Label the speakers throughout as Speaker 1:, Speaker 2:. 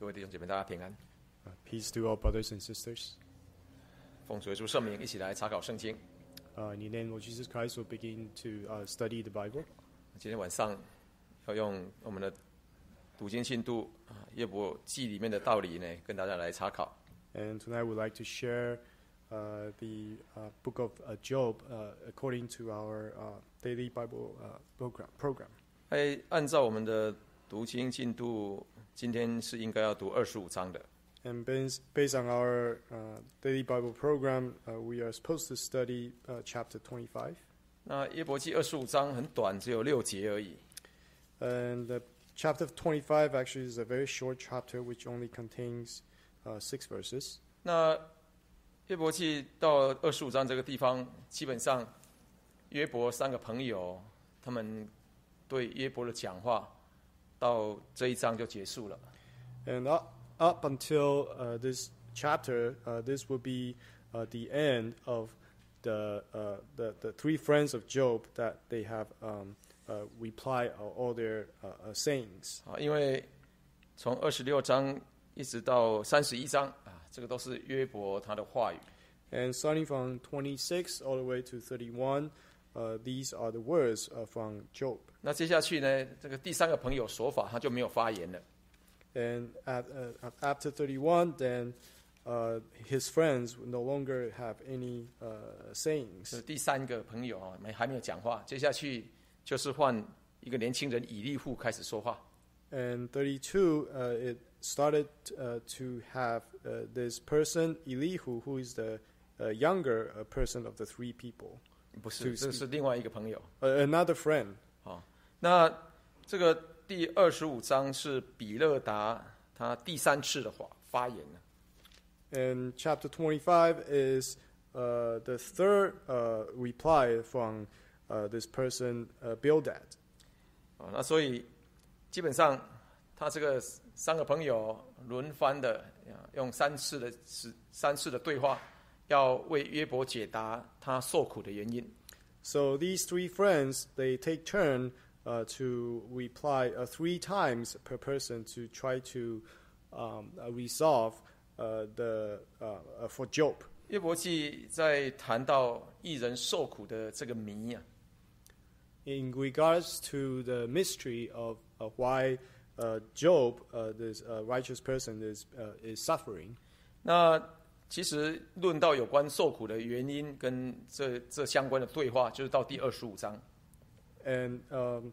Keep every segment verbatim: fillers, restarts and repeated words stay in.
Speaker 1: 各位弟兄姐妹，大家平安。
Speaker 2: Uh, peace to all brothers and sisters.
Speaker 1: 奉主耶稣圣名，一起来查考圣经。
Speaker 2: Uh, in the name of Jesus Christ, we'll begin to uh, study the Bible.
Speaker 1: 今天晚上要用我们的读经进度啊，约伯记里面的道理呢，跟大家来查考。
Speaker 2: And tonight we'd like to share uh, the uh, book of uh, Job uh, according to our uh, daily Bible uh, program. program.
Speaker 1: 哎，按照我们的读经进度，今天是应该要读二十五章的。
Speaker 2: And based, based on our uh, daily Bible program, uh, we are supposed to study uh, chapter twenty-five.
Speaker 1: 那约伯记二十五章很短，只有六节而已。
Speaker 2: And the chapter twenty-five actually is a very short chapter which only contains uh, six verses.
Speaker 1: 那约伯记到二十五章这个地方，基本上约伯三个朋友他们对约伯的讲话，到这一章就结束了。
Speaker 2: And up, up until uh, this chapter, uh, this will be uh, the end of the, uh, the the three friends of Job that they have um, uh, replied all their uh, uh, sayings.
Speaker 1: 啊，因为从二十六章一直到三十一章啊，这个都是约伯他的话语。
Speaker 2: And starting from twenty-six all the way to thirty-one, uh, these are the words uh, from Job.
Speaker 1: 那接下去呢，这个第三个朋友说法他就没有发言了。
Speaker 2: And at, uh, after thirty-one, then uh, his friends no longer have any uh, sayings.
Speaker 1: 是第三个朋友啊，没还没有讲话。接下去就是换一个年轻人以利户开始说话。
Speaker 2: And thirty-two, uh, it started uh, to have uh, this person, Elihu, who is the uh, younger uh, person of the three people.
Speaker 1: 不是，这是另外一个朋友。
Speaker 2: Uh, another friend.
Speaker 1: 啊，那这个第二十五章是比勒达他第三次的话发言了。
Speaker 2: And chapter twenty-five is uh, the third uh, reply from uh, this person, uh, Bildad.
Speaker 1: 啊，那所以基本上他这个三个朋友轮番的用三次的三次的对话，要为约伯解答他受苦的原因。
Speaker 2: So these three friends, they take turn uh, to reply uh, three times per person to try to um, uh, resolve uh, the uh, uh, for Job.
Speaker 1: 约伯记在谈到义人受苦的这个谜啊，
Speaker 2: In regards to the mystery of, of why uh, Job, uh, this uh, righteous person, is uh, is suffering.
Speaker 1: 那其实论到有关受苦的原因跟这这相关的对话，就是到第二十五章。
Speaker 2: And um,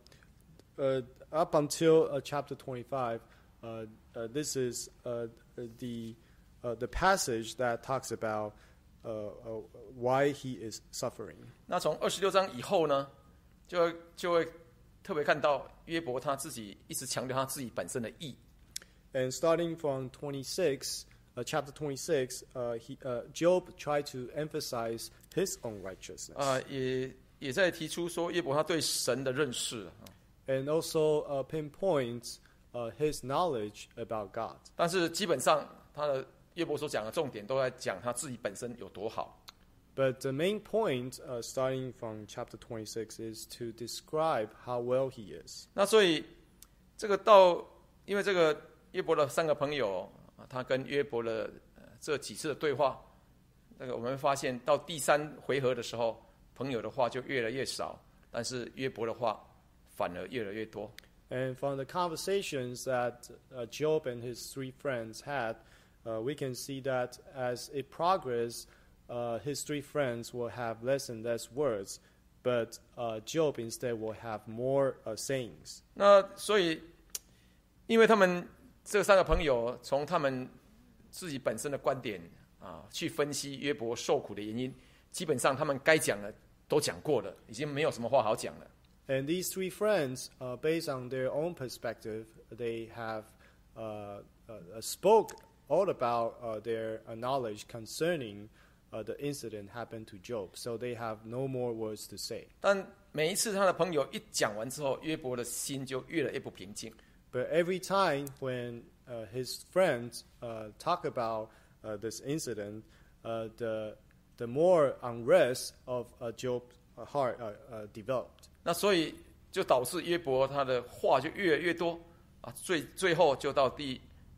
Speaker 2: uh, up until uh, chapter twenty-five, uh, uh, this is uh, the uh, the passage that talks about uh, uh, why he is suffering.
Speaker 1: 那从二十六章以后呢，就就会特别看到约伯他自己一直强调他自己本身的义。
Speaker 2: And starting from twenty-six, uh, chapter twenty-six, uh, he, uh, Job tried to emphasize his own righteousness.
Speaker 1: 啊、也也在提出说约伯他对神的认识啊，
Speaker 2: And also uh, pinpoints uh, his knowledge about God.
Speaker 1: 但是基本上他的约伯所讲的重点都在讲他自己本身有多好。
Speaker 2: But the main point, uh, starting from chapter twenty-six, is to describe how well he is.
Speaker 1: 那所以这个到，因为这个约伯的三个朋友，啊他跟约伯的、呃、这几次的对话，那个我们会发现到第三回合的时候，朋友的话就越来越少，但是约伯的话反而越来越多。
Speaker 2: And from the conversations that uh, Job and his three friends had, uh, we can see that as it progresses, uh, his three friends will have less and less words, but uh, Job instead will have more uh, sayings.
Speaker 1: 那所以，因为他们这三个朋友从他们自己本身的观点啊去分析约伯受苦的原因，基本上他们该讲的都讲过了，已经没有什么话好讲了。
Speaker 2: And these three friends, uh, based on their own perspective, they have uh, uh, spoke all about uh, their uh, knowledge concerning uh, the incident happened to Job. So they have no more words to say.
Speaker 1: 但每一次他的朋友一讲完之后，约伯的心就越来越不平静。
Speaker 2: But every time when uh, his friends uh, talk about uh, this incident, uh, the the more unrest of uh, Job's heart uh, uh, developed.
Speaker 1: 那所以就导致约伯他的话就越来越多啊，最最后就到第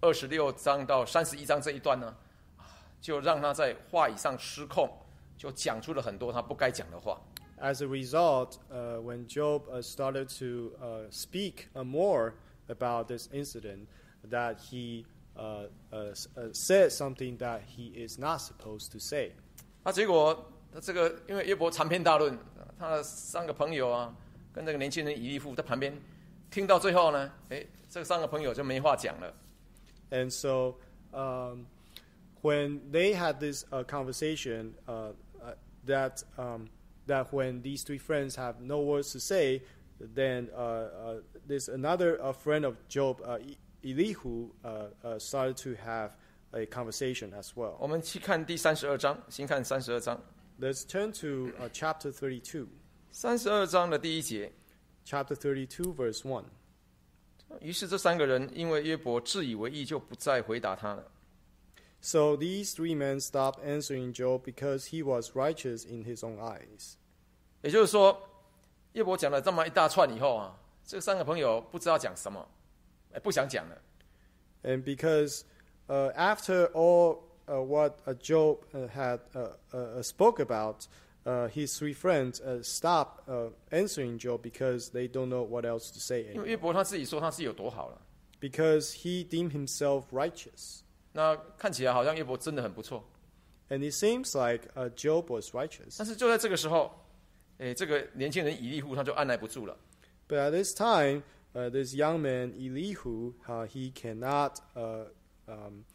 Speaker 1: 二十六章到三十一章这一段呢，就让他在话语上失控，就讲出了很多他不该讲的话。
Speaker 2: As a result, uh, when Job uh, started to uh, speak uh, more about this incident, that he uh, uh, uh, said something that he is not supposed to say.
Speaker 1: 那结果，这个因为约伯长篇大论，他的三个朋友啊，跟这个年轻人以利户在旁边听到最后呢，哎，这三个朋友就没话讲了。
Speaker 2: And so, um, when they had this uh, conversation, uh, uh, that um, that when these three friends have no words to say, then uh, uh, there's another uh, friend of Job, uh, Elihu, uh, uh, started to have a conversation as well.
Speaker 1: 我们去看第三十二章，先看三十二章。
Speaker 2: Let's turn to uh, chapter thirty-two.
Speaker 1: 三十二章的第一节。
Speaker 2: Chapter thirty-two, verse one.
Speaker 1: 于是这三个人因为约伯自以为义，就不再回答他了。
Speaker 2: So these three men stopped answering Job because he was righteous in his own eyes.
Speaker 1: 也就是说，约伯讲了这么一大串以后啊，这三个朋友不知道讲什么，哎，不想讲了。
Speaker 2: And because uh, after all uh, what uh, Job uh, had uh, uh, spoke about, uh, his three friends uh, stopped uh, answering Job because they don't know what else to say
Speaker 1: 因为
Speaker 2: anymore.
Speaker 1: 约伯他自己说他是有多好了，
Speaker 2: Because he deemed himself righteous.
Speaker 1: 那看起来好像约伯真的很不错。
Speaker 2: And it seems like uh, Job was righteous.
Speaker 1: 但是就在这个时候，哎，这个年轻人以利户他就按耐不住了。
Speaker 2: But at this time, uh, this young man, Elihu, uh, he cannot uh, um,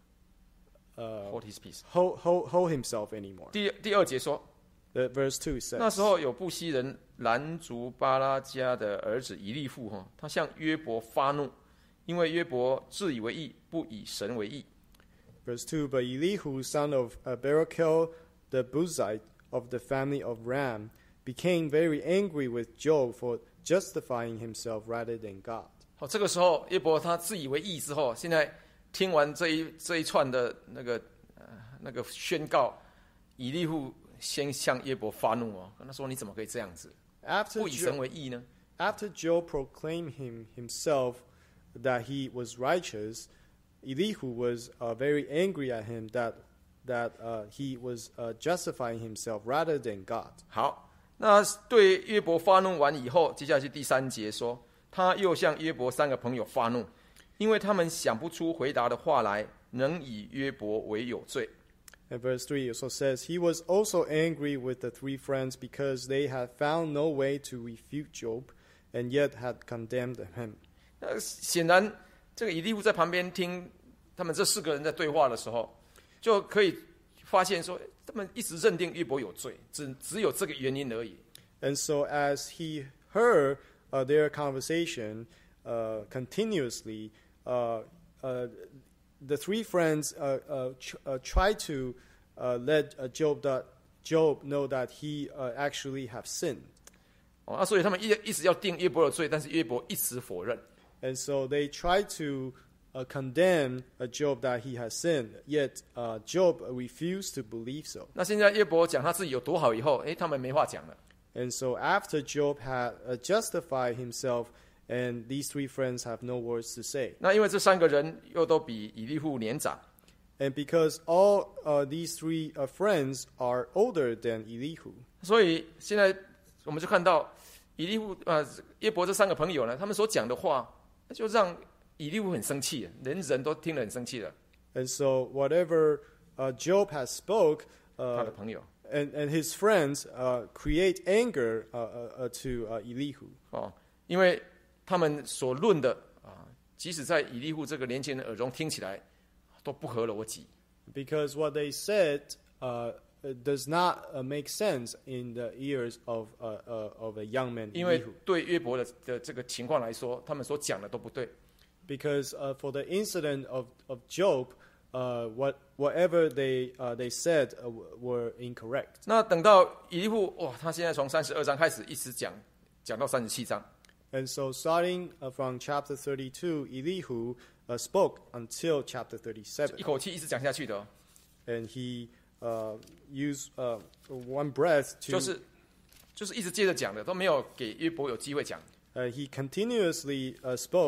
Speaker 2: uh,
Speaker 1: Hold his peace.
Speaker 2: hold, hold, hold himself anymore.
Speaker 1: 第第二节说，
Speaker 2: The verse two
Speaker 1: 那
Speaker 2: says,
Speaker 1: 时候有布西人兰族巴拉加的儿子以利户哈，他向约伯发怒，因为约伯自以为义，不以神为义。
Speaker 2: verse two, But Elihu, son of uh, Barachel the Buzite of the family of Ram, became very angry with Job for justifying himself rather than God.
Speaker 1: 好，这个时候约伯他自以为义之后，现在听完这一这一串的那个呃那个宣告，以利户先向约伯发怒哦，跟他说：“你怎么可以这样子？
Speaker 2: After
Speaker 1: 不以神
Speaker 2: Job,
Speaker 1: 为义呢？”
Speaker 2: after Job proclaimed him himself that he was righteous, Elihu was uh, very angry at him that that uh, he was uh, justifying himself rather than God.
Speaker 1: 好，那对约伯发怒完以后，接下来是第三节说，他又向约伯三个朋友发怒，因为他们想不出回答的话来，能以约伯为有罪。
Speaker 2: And verse three also says, He was also angry with the three friends because they had found no way to refute Job and yet had condemned him.
Speaker 1: 那显然，这个以利户在旁边听他们这四个人在对话的时候，就可以发现说，他们一直认定约伯有罪，只只有这个原因而已。
Speaker 2: And so as he heard uh, their conversation uh, continuously, uh, uh, the three friends uh, uh, ch- uh, tried to uh, let uh, Job, that, Job know that he uh, actually have sinned.
Speaker 1: 哦，那所以他们一一直要定约伯的罪，但是约伯一直否认。
Speaker 2: And so they tried to uh, condemn uh, Job that he has sinned, yet uh, Job refused to believe so.
Speaker 1: 那现在约伯讲他自己有多好以后，哎，他们没话讲了。
Speaker 2: And so after Job had uh, justified himself, and these three friends have no words to say.
Speaker 1: 那因为这三个人又都比以利户年长，
Speaker 2: And because all uh, these three uh, friends are older than Elihu,
Speaker 1: 所以现在我们就看到以利户呃约伯这三个朋友呢，他们所讲的话，就让以利户很生气，人人都听得很生气了。
Speaker 2: and so whatever uh, Job has spoke,
Speaker 1: 他
Speaker 2: uh,
Speaker 1: 的朋友
Speaker 2: and, and his friends uh, create anger uh, uh, uh, to uh, Elihu.
Speaker 1: 哦，因为他们所论的啊，即使在以利户这个年轻人耳中听起来都不合逻辑。
Speaker 2: Because what they said uh, does not uh, make sense in the ears of, uh, uh, of a young man
Speaker 1: 因为
Speaker 2: Elihu.
Speaker 1: 对约伯的的这个情况来说，他们所讲的都不对。
Speaker 2: Because uh, for the incident of, of Job, uh, what, whatever they, uh, they said uh, were incorrect.
Speaker 1: 那等到以利户哇，他现在从三十二章开始一直讲，讲到三十七章。
Speaker 2: And so starting uh, from chapter thirty-two, Elihu uh, spoke until chapter thirty-seven.
Speaker 1: 一口气一直讲下去的哦，
Speaker 2: And he uh, used uh, one breath to...
Speaker 1: 就是就是一直接着讲的，都没有给约伯有机会讲。
Speaker 2: Uh, he continuously uh, spoke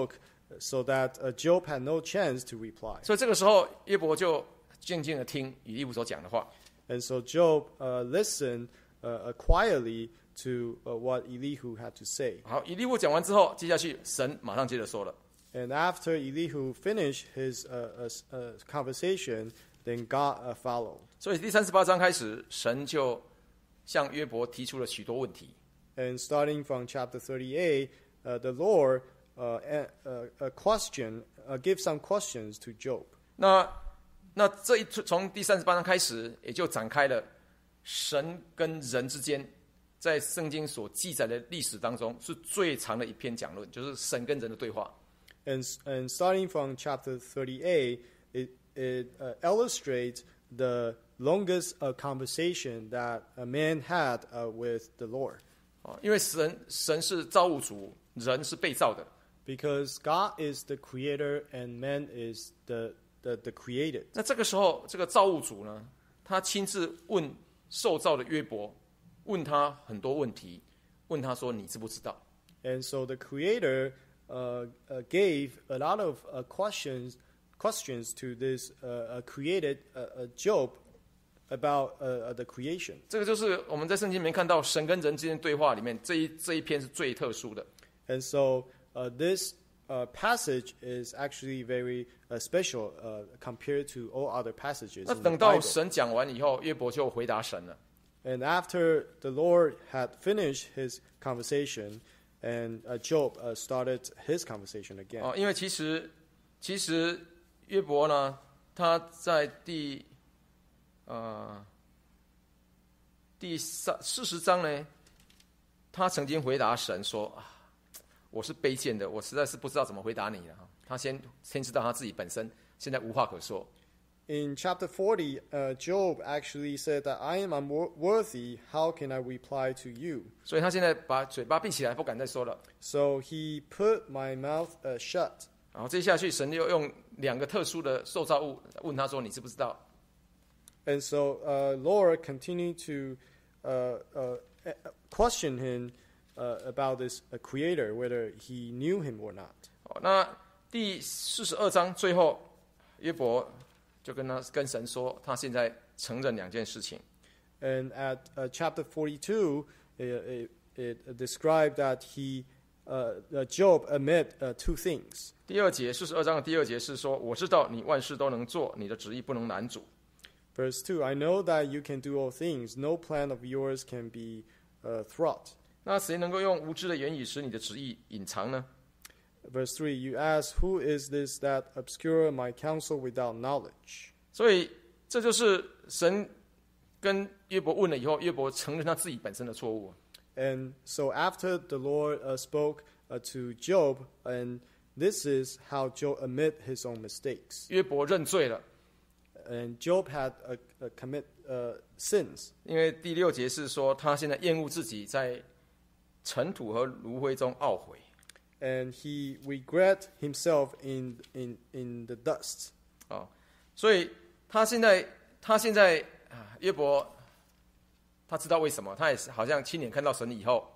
Speaker 2: so that uh, Job had no chance to reply.
Speaker 1: 所以这个时候约伯就静静的听以利户所讲的话。
Speaker 2: And so Job uh, listened uh, quietly to uh, what Elihu had to say.
Speaker 1: 好，以利户讲完之后，接下去神马上接着说了。
Speaker 2: And after Elihu finished his uh, uh, uh, conversation, then God uh, followed.
Speaker 1: 所以第三十八章开始，神就向约伯提出了许多问题。
Speaker 2: And starting from chapter thirty-eight, uh, the Lord uh, a, uh, a question, uh, give some questions to Job.
Speaker 1: 那那这一从第三十八章开始，也就展开了神跟人之间，在圣经所记载的历史当中是最长的一篇讲论，就是神跟人的对话。
Speaker 2: And, and starting from chapter thirty-eight, it, it uh, illustrates the longest uh, conversation that a man had uh, with the Lord.
Speaker 1: 哦，因为神神是造物主，人是被造的。
Speaker 2: Because God is the creator and man is the, the, the created.
Speaker 1: 那这个时候，这个造物主呢，他亲自问受造的约伯，问他很多问题，问他说：“你知不知道？”
Speaker 2: And so the creator uh, uh, gave a lot of uh, questions questions to this uh, uh, created uh, uh, Job about uh, uh, the creation.
Speaker 1: 这个就是我们在圣经里面看到神跟人之间对话里面这一这一篇是最特殊的。
Speaker 2: And so uh, this uh, passage is actually very uh, special uh, compared to all other passages
Speaker 1: 那
Speaker 2: in the
Speaker 1: 等到
Speaker 2: Bible.
Speaker 1: 神讲完以后，约伯就回答神了。
Speaker 2: And after the Lord had finished his conversation, and uh, Job uh, started his conversation again.
Speaker 1: 哦，因为其实其实约伯呢，他在第呃第三四十章呢，他曾经回答神说：“啊，我是卑贱的，我实在是不知道怎么回答你了。”他先先知道他自己本身现在无话可说。
Speaker 2: In chapter forty, uh, Job actually said that I am unworthy. How can I reply to you?
Speaker 1: 所以他现在把嘴巴闭起来，不敢再说了。
Speaker 2: So he put my mouth uh, shut.
Speaker 1: 然后接下去，神又用两个特殊的受造物问他说：“你知不知道？”
Speaker 2: And so uh, Lord continued to uh, uh, question him uh, about this uh, creator, whether he knew him or not.
Speaker 1: 哦，那第四十二章最后，约伯就跟他跟神说，他现在承认两件事情。
Speaker 2: And at uh, chapter forty-two, it, it, it described that he, uh, that Job admit uh, two things.
Speaker 1: 第二节，四十二章的第二节是说：“我知道你万事都能做，你的旨意不能难阻。”
Speaker 2: Verse two, I know that you can do all things. No plan of yours can be uh, thwart.
Speaker 1: 那谁能够用无知的言语使你的旨意隐藏呢？
Speaker 2: Verse three, you ask, who is this that obscure my counsel without knowledge?
Speaker 1: 所以这就是神跟约伯问了以后，约伯承认他自己本身的错误。
Speaker 2: And so after the Lord uh, spoke uh, to Job, and this is how Job admit his own mistakes.
Speaker 1: 约伯认罪了，
Speaker 2: And Job had uh, uh, commit uh, sins.
Speaker 1: 因为第六节是说他现在厌恶自己在尘土和炉灰中懊悔。
Speaker 2: And he regret himself in, in, in the dust.
Speaker 1: 哦，所以他现在他现在啊，约伯他知道为什么，他也是好像亲眼看到神以后，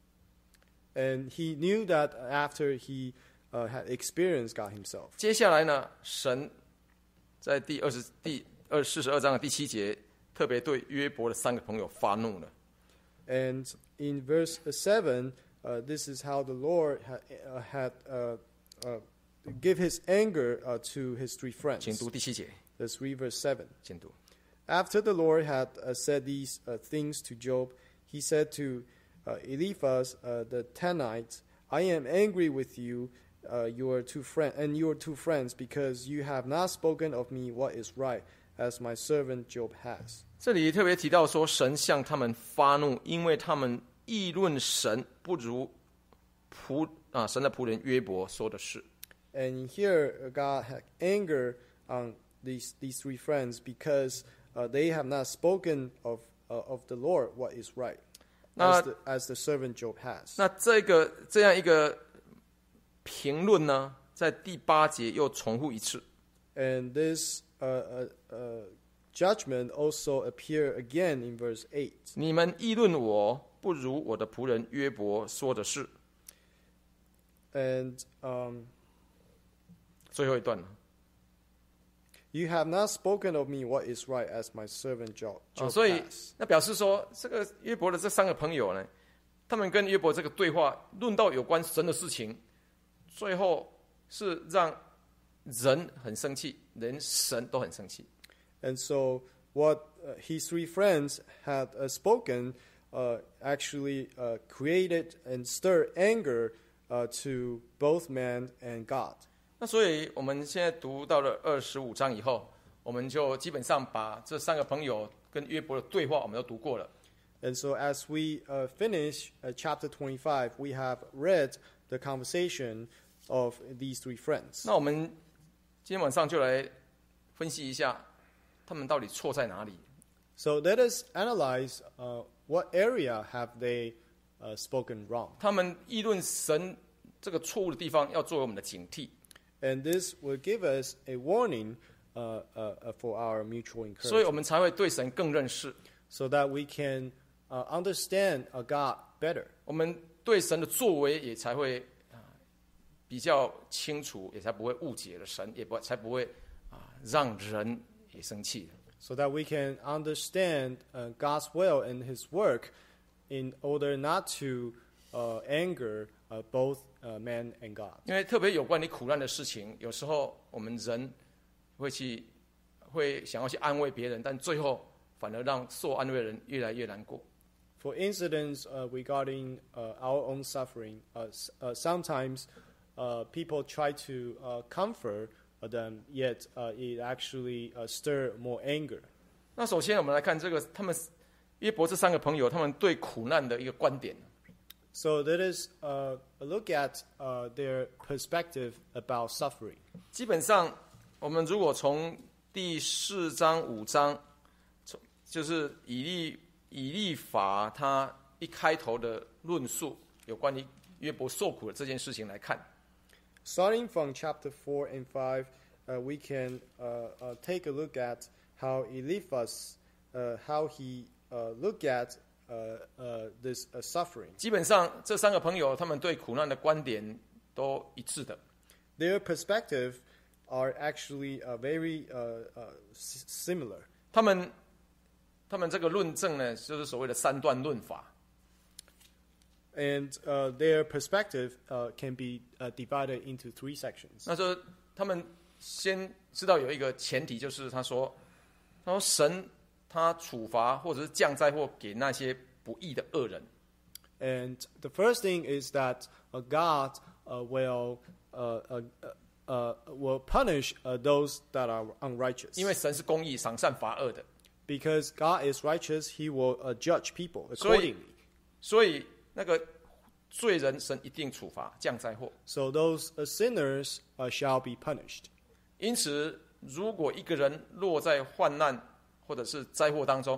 Speaker 2: And he knew that after he uh, had experienced God himself.
Speaker 1: 接下来呢，神在第二十第二四十二章的第七节，特别对约伯的三个朋友发怒了。
Speaker 2: And in verse seven, uh, this is how the Lord ha, uh, had uh, uh, give his anger uh, to his three
Speaker 1: 请
Speaker 2: friends.
Speaker 1: 读第七节，
Speaker 2: Let's read verse seven.
Speaker 1: 请读。
Speaker 2: After the Lord had uh, said these uh, things to Job, he said to uh, Eliphaz uh, the Tenite, I am angry with you, uh, your two friend, and your two friends, because you have not spoken of me what is right, as my servant Job has.
Speaker 1: 这里特别提到说，神向他们发怒，因为他们议论神不如仆啊神的仆人约伯说的是。
Speaker 2: And here uh, God had anger on these these three friends because uh, they have not spoken of uh, of the Lord what is right,
Speaker 1: 那
Speaker 2: as the, as the servant Job has.
Speaker 1: 那这个这样一个评论呢，在第八节又重复一次。
Speaker 2: And this uh, uh, uh, judgment also appear again in verse eight.
Speaker 1: 你们议论我不如我的仆人约伯说的是。
Speaker 2: And um,
Speaker 1: 最后一段了。
Speaker 2: You have not spoken of me what is right, as my servant Job,
Speaker 1: 哦，
Speaker 2: Job
Speaker 1: 所以
Speaker 2: has.
Speaker 1: 那表示说，这个约伯的这三个朋友呢，他们跟约伯这个对话，论到有关神的事情，最后是让人很生气，连神都很生气。
Speaker 2: And so what uh, his three friends had uh, spoken uh, actually uh, created and stirred anger uh, to both man and God.
Speaker 1: 那所以我们现在读到了二十五章以后，我们就基本上把这三个朋友跟约伯的对话，我们都读过了。
Speaker 2: And so as we uh, finish uh, chapter twenty-five, we have read the conversation of these three friends.
Speaker 1: 那我们今天晚上就来分析一下，他们到底错在哪里。
Speaker 2: So let us analyze uh, what area have they uh, spoken wrong.
Speaker 1: 他们议论神这个错误的地方，要作为我们的警惕。
Speaker 2: And this will give us a warning uh, uh, uh, for our mutual
Speaker 1: 所以我
Speaker 2: encouragement,
Speaker 1: 们才会对神更认识，
Speaker 2: so that we can uh, understand uh, God better.
Speaker 1: 我们对神的作为也才会啊比较清楚，也才不会误解了神，也不才不会啊让人也生气。
Speaker 2: So that we can understand uh, God's will and His work in order not to uh, anger uh, both uh, man and God.
Speaker 1: 因为特别有关你苦难的事情，有时候我们人会去会想要去安慰别人，但最后反而让受安慰的人越来越难过。
Speaker 2: For incidents uh, regarding uh, our own suffering, uh, s- uh, sometimes uh, people try to uh, comfort them, yet uh, it actually uh, stir more anger.
Speaker 1: 那首先我们来看这个他们约伯这三个朋友，他们对苦难的一个观点。
Speaker 2: So let us uh, look at uh, their perspective about suffering.
Speaker 1: 基本上，我们如果从第四章、五章，从就是以利以利法他一开头的论述，有关于约伯受苦的这件事情来看，
Speaker 2: Starting from chapter four and five, uh, we can uh, uh, take a look at how Eliphaz, uh, how he uh, looked at uh, uh, this uh, suffering.
Speaker 1: 基本上这三个朋友他们对苦难的观点都一致的。
Speaker 2: Their perspective are actually uh, very uh, uh, s- similar.
Speaker 1: 他们他们这个论证呢，就是所谓的三段论法。
Speaker 2: And uh, their perspective uh, can be uh, divided into three sections.
Speaker 1: 那就他们先知道有一个前提，就是他说，他说神他处罚或者是降灾祸给那些不义的恶人。
Speaker 2: And the first thing is that uh, God uh, will uh, uh, uh, will punish uh, those that are unrighteous.
Speaker 1: 因为神是公义、赏善罚恶的，
Speaker 2: Because God is righteous, He will uh, judge people
Speaker 1: 所以
Speaker 2: accordingly.
Speaker 1: 所以那个罪人神一定处罚降灾祸。
Speaker 2: So those uh, sinners uh, shall be punished.
Speaker 1: 因此，如果一个人落在患难或者是灾祸当中，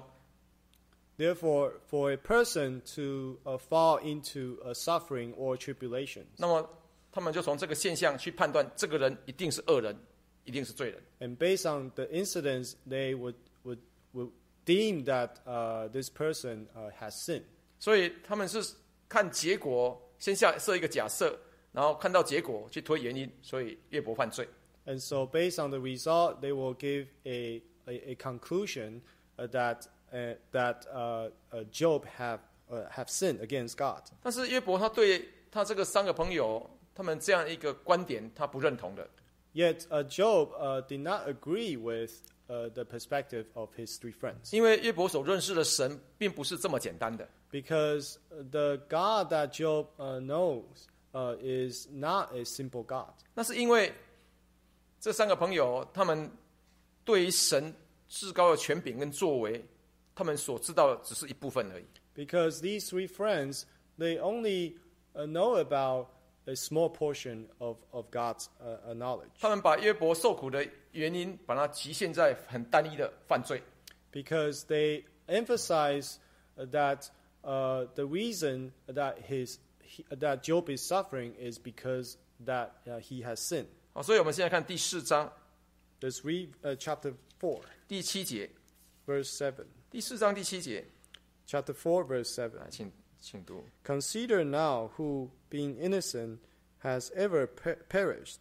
Speaker 2: Therefore, for a person to uh, fall into uh, suffering or tribulation,
Speaker 1: 那么他们就从这个现象去判断，这个人一定是恶人，一定是罪人。
Speaker 2: and based on the incidents, they would would, would deem that uh, this person uh, has sinned.
Speaker 1: 所以他们是看结果，先下设一个假设，然后看到结果去推原因，所以约伯犯罪。
Speaker 2: And so, based on the result, they will give a a, a conclusion uh, that uh, that uh, uh, Job have uh, have sinned against God.
Speaker 1: 但是约伯他对他这个三个朋友，他们这样一个观点，他不认同的。
Speaker 2: Yet uh, Job uh, did not agree with uh, the perspective of his three friends,
Speaker 1: 因为约伯所认识的神，并不是这么简单的。
Speaker 2: because the God that Job uh, knows uh, is not a simple God.
Speaker 1: 那是因为这三个朋友，他们对于神至高的权柄跟作为，他们所知道的只是一部分而已。
Speaker 2: Because these three friends, they only uh, know about a small portion of, of God's uh, uh, knowledge.
Speaker 1: 他们把约伯受苦的原因，把它局限在很单一的犯罪。
Speaker 2: Because they emphasize uh, that uh, the reason that his he, that Job is suffering is because that uh, he has sinned.
Speaker 1: 好，所以我们现在看第四章
Speaker 2: Let's read uh, chapter four,
Speaker 1: 第七节，
Speaker 2: verse seven.
Speaker 1: 第四章第七节，
Speaker 2: Chapter four, verse seven.
Speaker 1: 来，请请读。
Speaker 2: Consider now who, being innocent, has ever per- perished,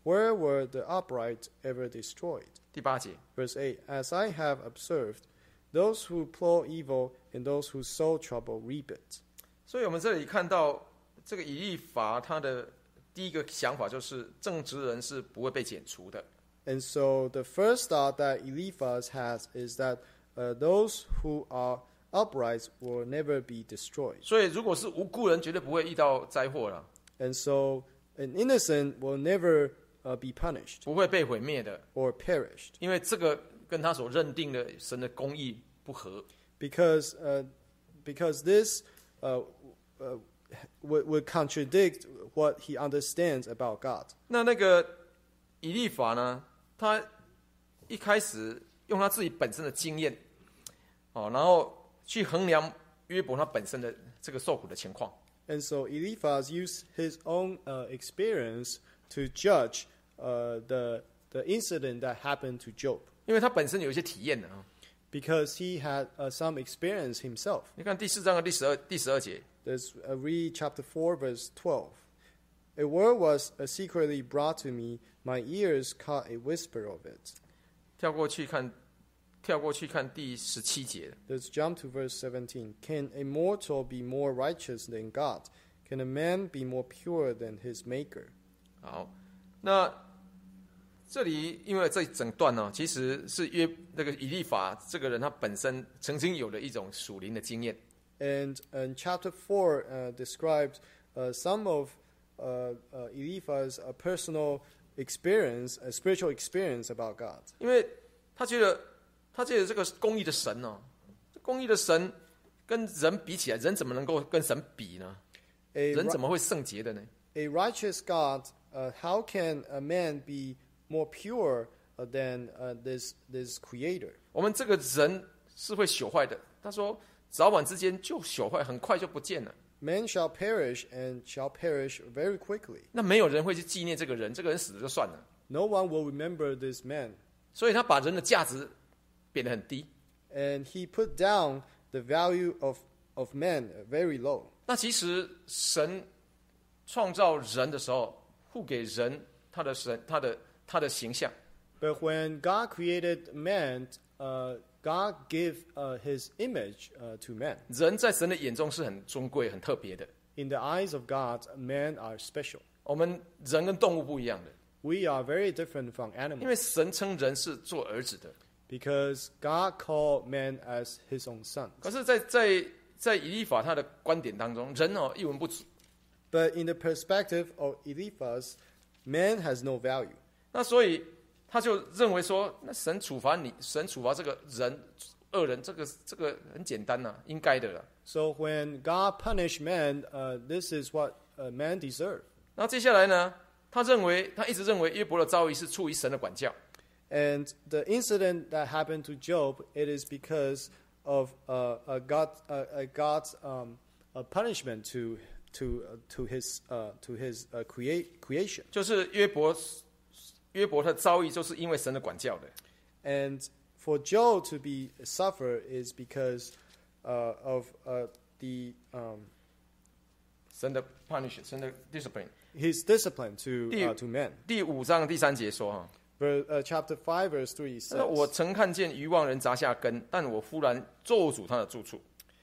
Speaker 2: where were the upright ever destroyed?
Speaker 1: 第八节，
Speaker 2: Verse eight, As I have observed, those who plow evil and those who sow trouble reap it.
Speaker 1: 所以我们这里看到这个以利法他的第一个想法就是正直人是不会被剪除的。
Speaker 2: And so the first thought that Eliphaz has is that uh, those who are upright will never be destroyed.
Speaker 1: 所以如果是无辜人，绝对不会遇到灾祸了，
Speaker 2: And so an innocent will never uh, be punished
Speaker 1: 不会被毁灭的，
Speaker 2: or perished
Speaker 1: 因为这个跟他所认定的神的公义不合。
Speaker 2: because, uh, because this uh, uh, would, would contradict what he understands about God.
Speaker 1: 那那个以利法呢，他一开始用他自己本身的经验，哦，然后去衡量约伯他本身的这个受苦的情况。
Speaker 2: And so Eliphaz used his own uh, experience to judge uh, the, the incident that happened to Job
Speaker 1: 因为他本身有一些体验的啊。
Speaker 2: because he had uh, some experience himself.
Speaker 1: 你看第四章的第十二第十二节，
Speaker 2: Let's uh, read chapter four, verse twelve. A word was uh, secretly brought to me, my ears caught a whisper of it.
Speaker 1: 跳过去看，跳过去看第十七节。
Speaker 2: Let's jump to verse seventeen. Can a mortal be more righteous than God? Can a man be more pure than his maker?
Speaker 1: 好，那这里因为这整段呢，其实是约那个以利法这个人他本身曾经有的一种属灵的经验。
Speaker 2: And in chapter four uh, described uh, some of uh, uh, Eliphaz's uh, personal experience, a spiritual experience about God.
Speaker 1: 因为他觉得，他觉得这个公义的神哦，公义的神跟人比起来，人怎么能够跟神比呢？
Speaker 2: A,
Speaker 1: 人怎么会圣洁的呢？
Speaker 2: a righteous God, uh, how can a man be more pure uh, than uh, this, this creator?
Speaker 1: 我们这个人是会朽坏的。他说，早晚之间就朽坏，很快就不见了。
Speaker 2: Man shall perish and shall perish very quickly.
Speaker 1: 那没有人会去纪念这个人，这个人死了就算了。
Speaker 2: No one will remember this man.
Speaker 1: 所以他把人的价值贬得很低。
Speaker 2: And he put down the value of, of man very low.
Speaker 1: 那其实神创造人的时候，付给人他的神他的他的形象。
Speaker 2: But when God created man, uh, God gave uh, his image uh, to man.
Speaker 1: 人在神的眼中是很尊贵、很特别的。
Speaker 2: In the eyes of God, men are special.
Speaker 1: 我们人跟动物不一样的，
Speaker 2: We are very different from
Speaker 1: 因
Speaker 2: animals
Speaker 1: 为神称人是做儿子的。
Speaker 2: because God called man as his own son.
Speaker 1: 可是在，在在以利法他的观点当中，人哦一文不值。
Speaker 2: But in the perspective of Eliphaz, man has no value.
Speaker 1: 那所以他就认为说，那神处罚你，神处罚这个人恶人，这个这个很简单呐、啊，应该的啦。
Speaker 2: So when God punished man, uh, this is what uh, man deserved.
Speaker 1: 那接下来呢，他认为他一直认为约伯的遭遇是出于神的管教。
Speaker 2: And the incident that happened to Job, it is because of uh, a God, uh, a God's um, a punishment to to uh, to his uh, to his uh, create creation.
Speaker 1: 就是约伯，约伯他的遭遇就是因为神的管教的。
Speaker 2: And for Job to be suffer is because uh, of uh, the um,
Speaker 1: 神的 punish， 神的 discipline。
Speaker 2: his discipline to
Speaker 1: 第
Speaker 2: uh, to men.
Speaker 1: 第五章第三节说哈，
Speaker 2: Ver, uh, chapter five, verse three
Speaker 1: 他说我
Speaker 2: says,
Speaker 1: 曾看见愚妄人砸下根，但我忽然咒诅他的住处。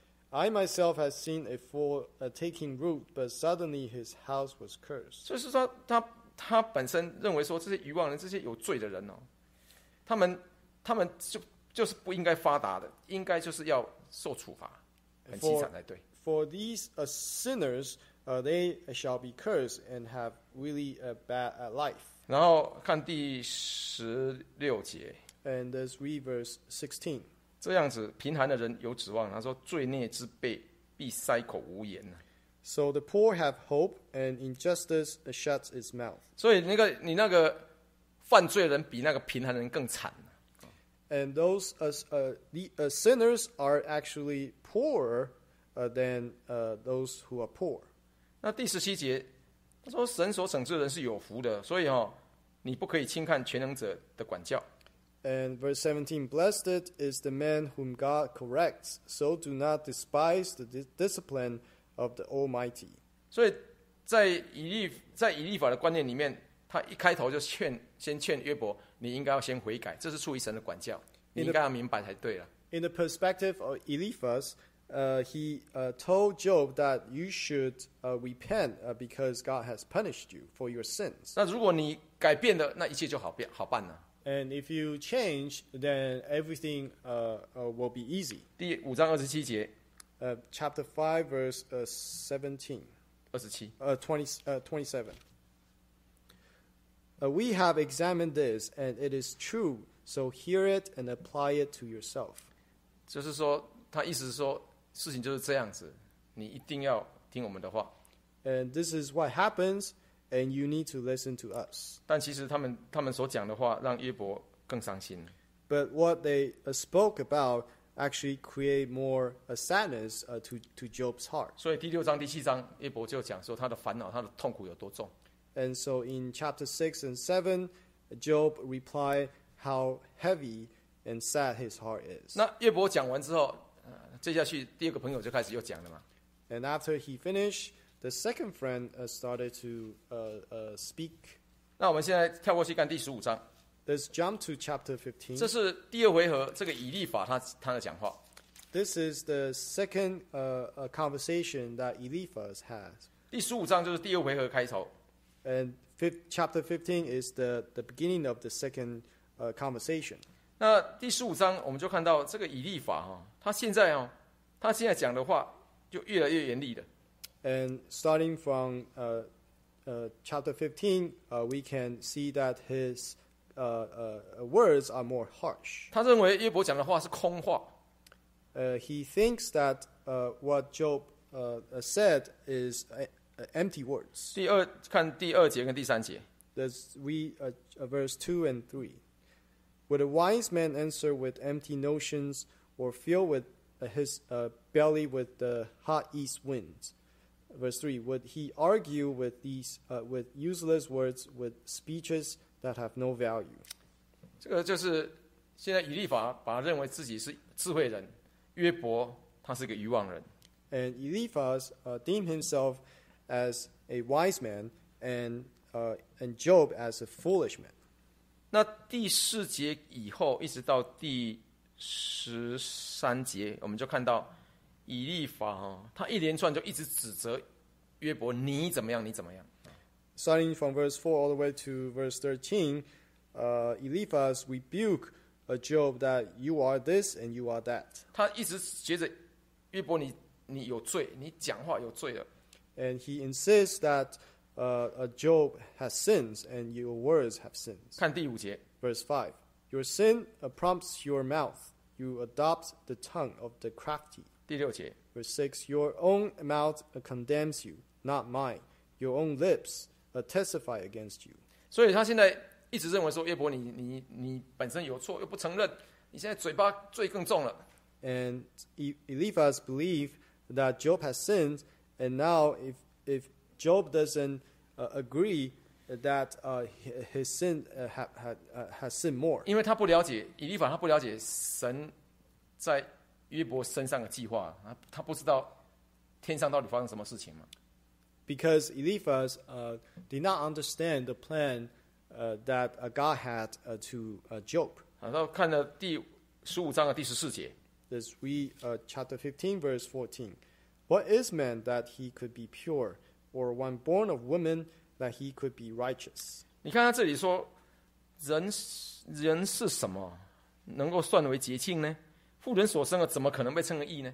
Speaker 2: I myself have seen a fool uh, taking root, but suddenly his house was cursed.
Speaker 1: 就是说他他本身认为说这些愚妄人，这些有罪的人哦，他们他们就就是不应该发达的，应该就是要受处罚，很凄惨才对。
Speaker 2: For these uh, sinners, uh, they shall be cursed and have really a bad uh, life.
Speaker 1: 然后看第十六节，
Speaker 2: And let's read verse sixteen.
Speaker 1: 这样子贫寒的人有指望。他说罪孽之辈必塞口无言。
Speaker 2: So the poor have hope, and injustice shuts its mouth.
Speaker 1: 所以那个你那个犯罪人比那个贫寒人更惨。
Speaker 2: And those uh, uh, the uh, sinners are actually poorer uh, than uh, those who are poor.
Speaker 1: 那第十七节，他说神所惩治的人是有福的，所以哦，你不可以轻看全能者的管教。
Speaker 2: And verse seventeen, Blessed is the man whom God corrects, so do not despise the di- discipline of the Almighty.
Speaker 1: 所以在以利在以利法的观念里面， 他一开头就劝，先劝约伯，你应该要先悔改，这是出于神的管教，你应该要明白才对了。
Speaker 2: In the perspective of Eliphaz, uh, he uh, told Job that you should uh, repent uh, because God has punished you for your sins.
Speaker 1: 那如果你改变了，那一切就好变好办了。
Speaker 2: And if you change, then everything uh, uh, will be easy.
Speaker 1: 第五章二十七节，
Speaker 2: Uh, chapter five, verse uh, seventeen,
Speaker 1: 二十七，
Speaker 2: uh, twenty, uh, twenty-seven. Uh, we have examined this, and it is true. So hear it and apply it to yourself.
Speaker 1: 就是说，他意思是说，事情就是这样子，你一定要听我们的话。
Speaker 2: And this is what happens, and you need to listen to us.
Speaker 1: 但其实他们他们所讲的话，让约伯更伤心。
Speaker 2: But what they uh, spoke about actually create more uh, sadness uh, to, to Job's heart.
Speaker 1: 所以第六章、第七章，约伯就讲说他的烦恼、他的痛苦有多重。
Speaker 2: And so in chapter six and seven, Job replied how heavy and sad his heart is.
Speaker 1: 那约伯讲完之后，呃，接下去第二个朋友就开始又讲了嘛。
Speaker 2: And after he finished, the second friend uh, started to uh, uh, speak.
Speaker 1: 那我们现在跳过去看第十五章，
Speaker 2: Let's jump to chapter fifteen.
Speaker 1: 这是第二回合，这个以利法他他的讲话。
Speaker 2: This is the second uh, uh, conversation that Eliphaz has.
Speaker 1: 第十五章就是第二回合开头。
Speaker 2: And fifth, chapter fifteen is the, the beginning of the second uh, conversation.
Speaker 1: 那第十五章我们就看到这个以利法哈，他现在哦，他现在讲的话就越来越严厉了。
Speaker 2: And starting from uh, uh, chapter fifteen, uh, we can see that his uh, uh, words are more harsh.
Speaker 1: 他认为约伯讲的话是空话，
Speaker 2: Uh, he thinks that uh, what Job uh, uh, said is uh, uh, empty words.
Speaker 1: 第二看第二节跟第三节，
Speaker 2: Let's read uh, uh, verse two and three. Would a wise man answer with empty notions, or fill with uh, his uh, belly with the hot east winds? Verse three. Would he argue with these uh, with useless words, with speeches that have no value?
Speaker 1: 这个就是现在以利法把他认为自己是智慧人，约伯他是个愚妄人。
Speaker 2: And Eliphaz uh, deemed himself as a wise man, and uh, and Job as a foolish man.
Speaker 1: 那第四节以后一直到第十三节，我们就看到以利法哈，他一连串就一直指责约伯，你怎么样，你怎么样。
Speaker 2: Starting from verse four all the way to verse thirteen, uh, Eliphaz rebuked uh, Job that you are this and you are that.
Speaker 1: 他一直觉得约伯你你有罪，你讲话有罪了。
Speaker 2: And he insists that uh, uh, Job has sins and your words have sins.
Speaker 1: 看第五节，
Speaker 2: Verse five. Your sin uh, prompts your mouth. You adopt the tongue of the crafty.
Speaker 1: 第六节，
Speaker 2: Verse six. Your own mouth uh, condemns you, not mine. Your own lips uh, testify against you.
Speaker 1: 所以他现在一直认为说约伯你你你本身有错，又不承认，你现在嘴巴罪更重了。
Speaker 2: And E- Eliphaz believed that Job has sinned, and now if if Job doesn't uh, agree that uh, hi- his sin uh, ha, ha, uh, has sinned more,
Speaker 1: 因为他不了解以利法，他不了解神在约伯身上的计划，他他不知道天上到底发生什么事情嘛。
Speaker 2: because Eliphaz uh, did not understand the plan uh, that uh, God had uh, to uh, Job.
Speaker 1: 然后看了第十五章的第十四节，
Speaker 2: Let's read uh, chapter fifteen, verse fourteen. What is man that he could be pure, or one born of woman that he could be righteous?
Speaker 1: 你看他这里说，人人是什么，能够算为洁净呢？妇人所生的，怎么可能被称为义呢？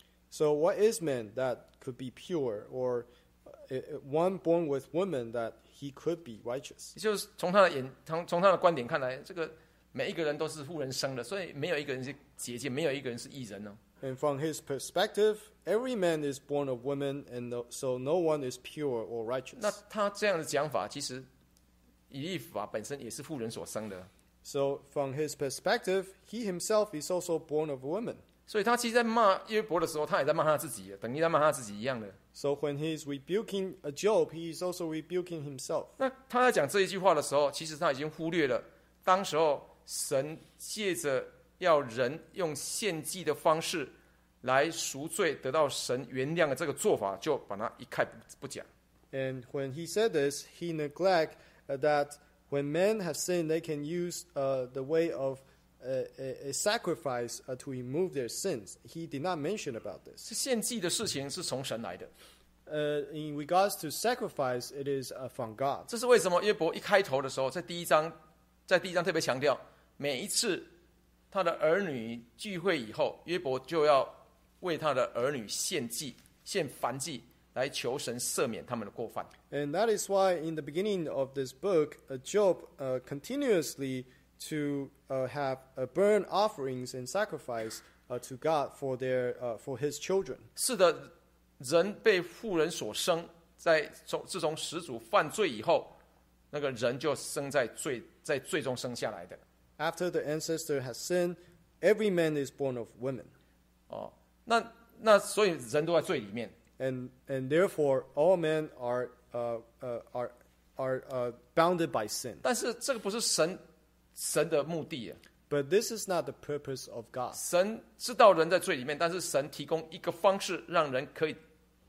Speaker 2: So what is man that could be pure, or uh, one born with woman that he could be righteous?
Speaker 1: 就是从他的眼，从从他的观点看来，这个每一个人都是妇人生的，所以没有一个人是洁净，没有一个人是义人哦。
Speaker 2: And from his perspective, every man is born of woman, and no, so no one is pure or
Speaker 1: 那
Speaker 2: righteous.
Speaker 1: 他这样的讲法，其实以利法本身也是妇人所生的，
Speaker 2: So from his perspective, he himself is also born of a woman.
Speaker 1: 所以他其实在骂约伯的时候，他也在骂他自己，等于在骂他自己一样的。
Speaker 2: So when he's rebuking uh, Job, he is also rebuking himself.
Speaker 1: 那他在讲这一句话的时候，其实他已经忽略了当时候神借着要人用献祭的方式来赎罪，得到神原谅的这个做法，就把它一概不不讲。
Speaker 2: And when he said this, he neglect uh, that when men have sinned, they can use uh, the way of uh, a, a sacrifice uh, to remove their sins. He did not mention about this.
Speaker 1: 是献祭的事情是从神来的。
Speaker 2: Uh, in regards to sacrifice, it is uh, from God.
Speaker 1: 这是为什么约伯一开头的时候，在第一章，在第一章特别强调，每一次他的儿女聚会以后，约伯就要为他的儿女献祭、献燔祭，来求神赦免他们的过犯。
Speaker 2: And that is why in the beginning of this book, uh, Job uh, continuously to uh, have uh, burn offerings and sacrifice uh, to God for their uh, for his children.
Speaker 1: 是的，人被妇人所生，在从自从始祖犯罪以后，那个人就生在罪，在罪中生下来的。
Speaker 2: After the ancestor has sinned, every man is born of women.
Speaker 1: 哦，那那所以人都在罪里面。
Speaker 2: And and therefore all men are uh, uh, are are uh, bounded by sin.
Speaker 1: 但是这个不是神神的目的啊。
Speaker 2: But this is not the purpose of God.
Speaker 1: 神知道人在罪里面，但是神提供一个方式，让人可以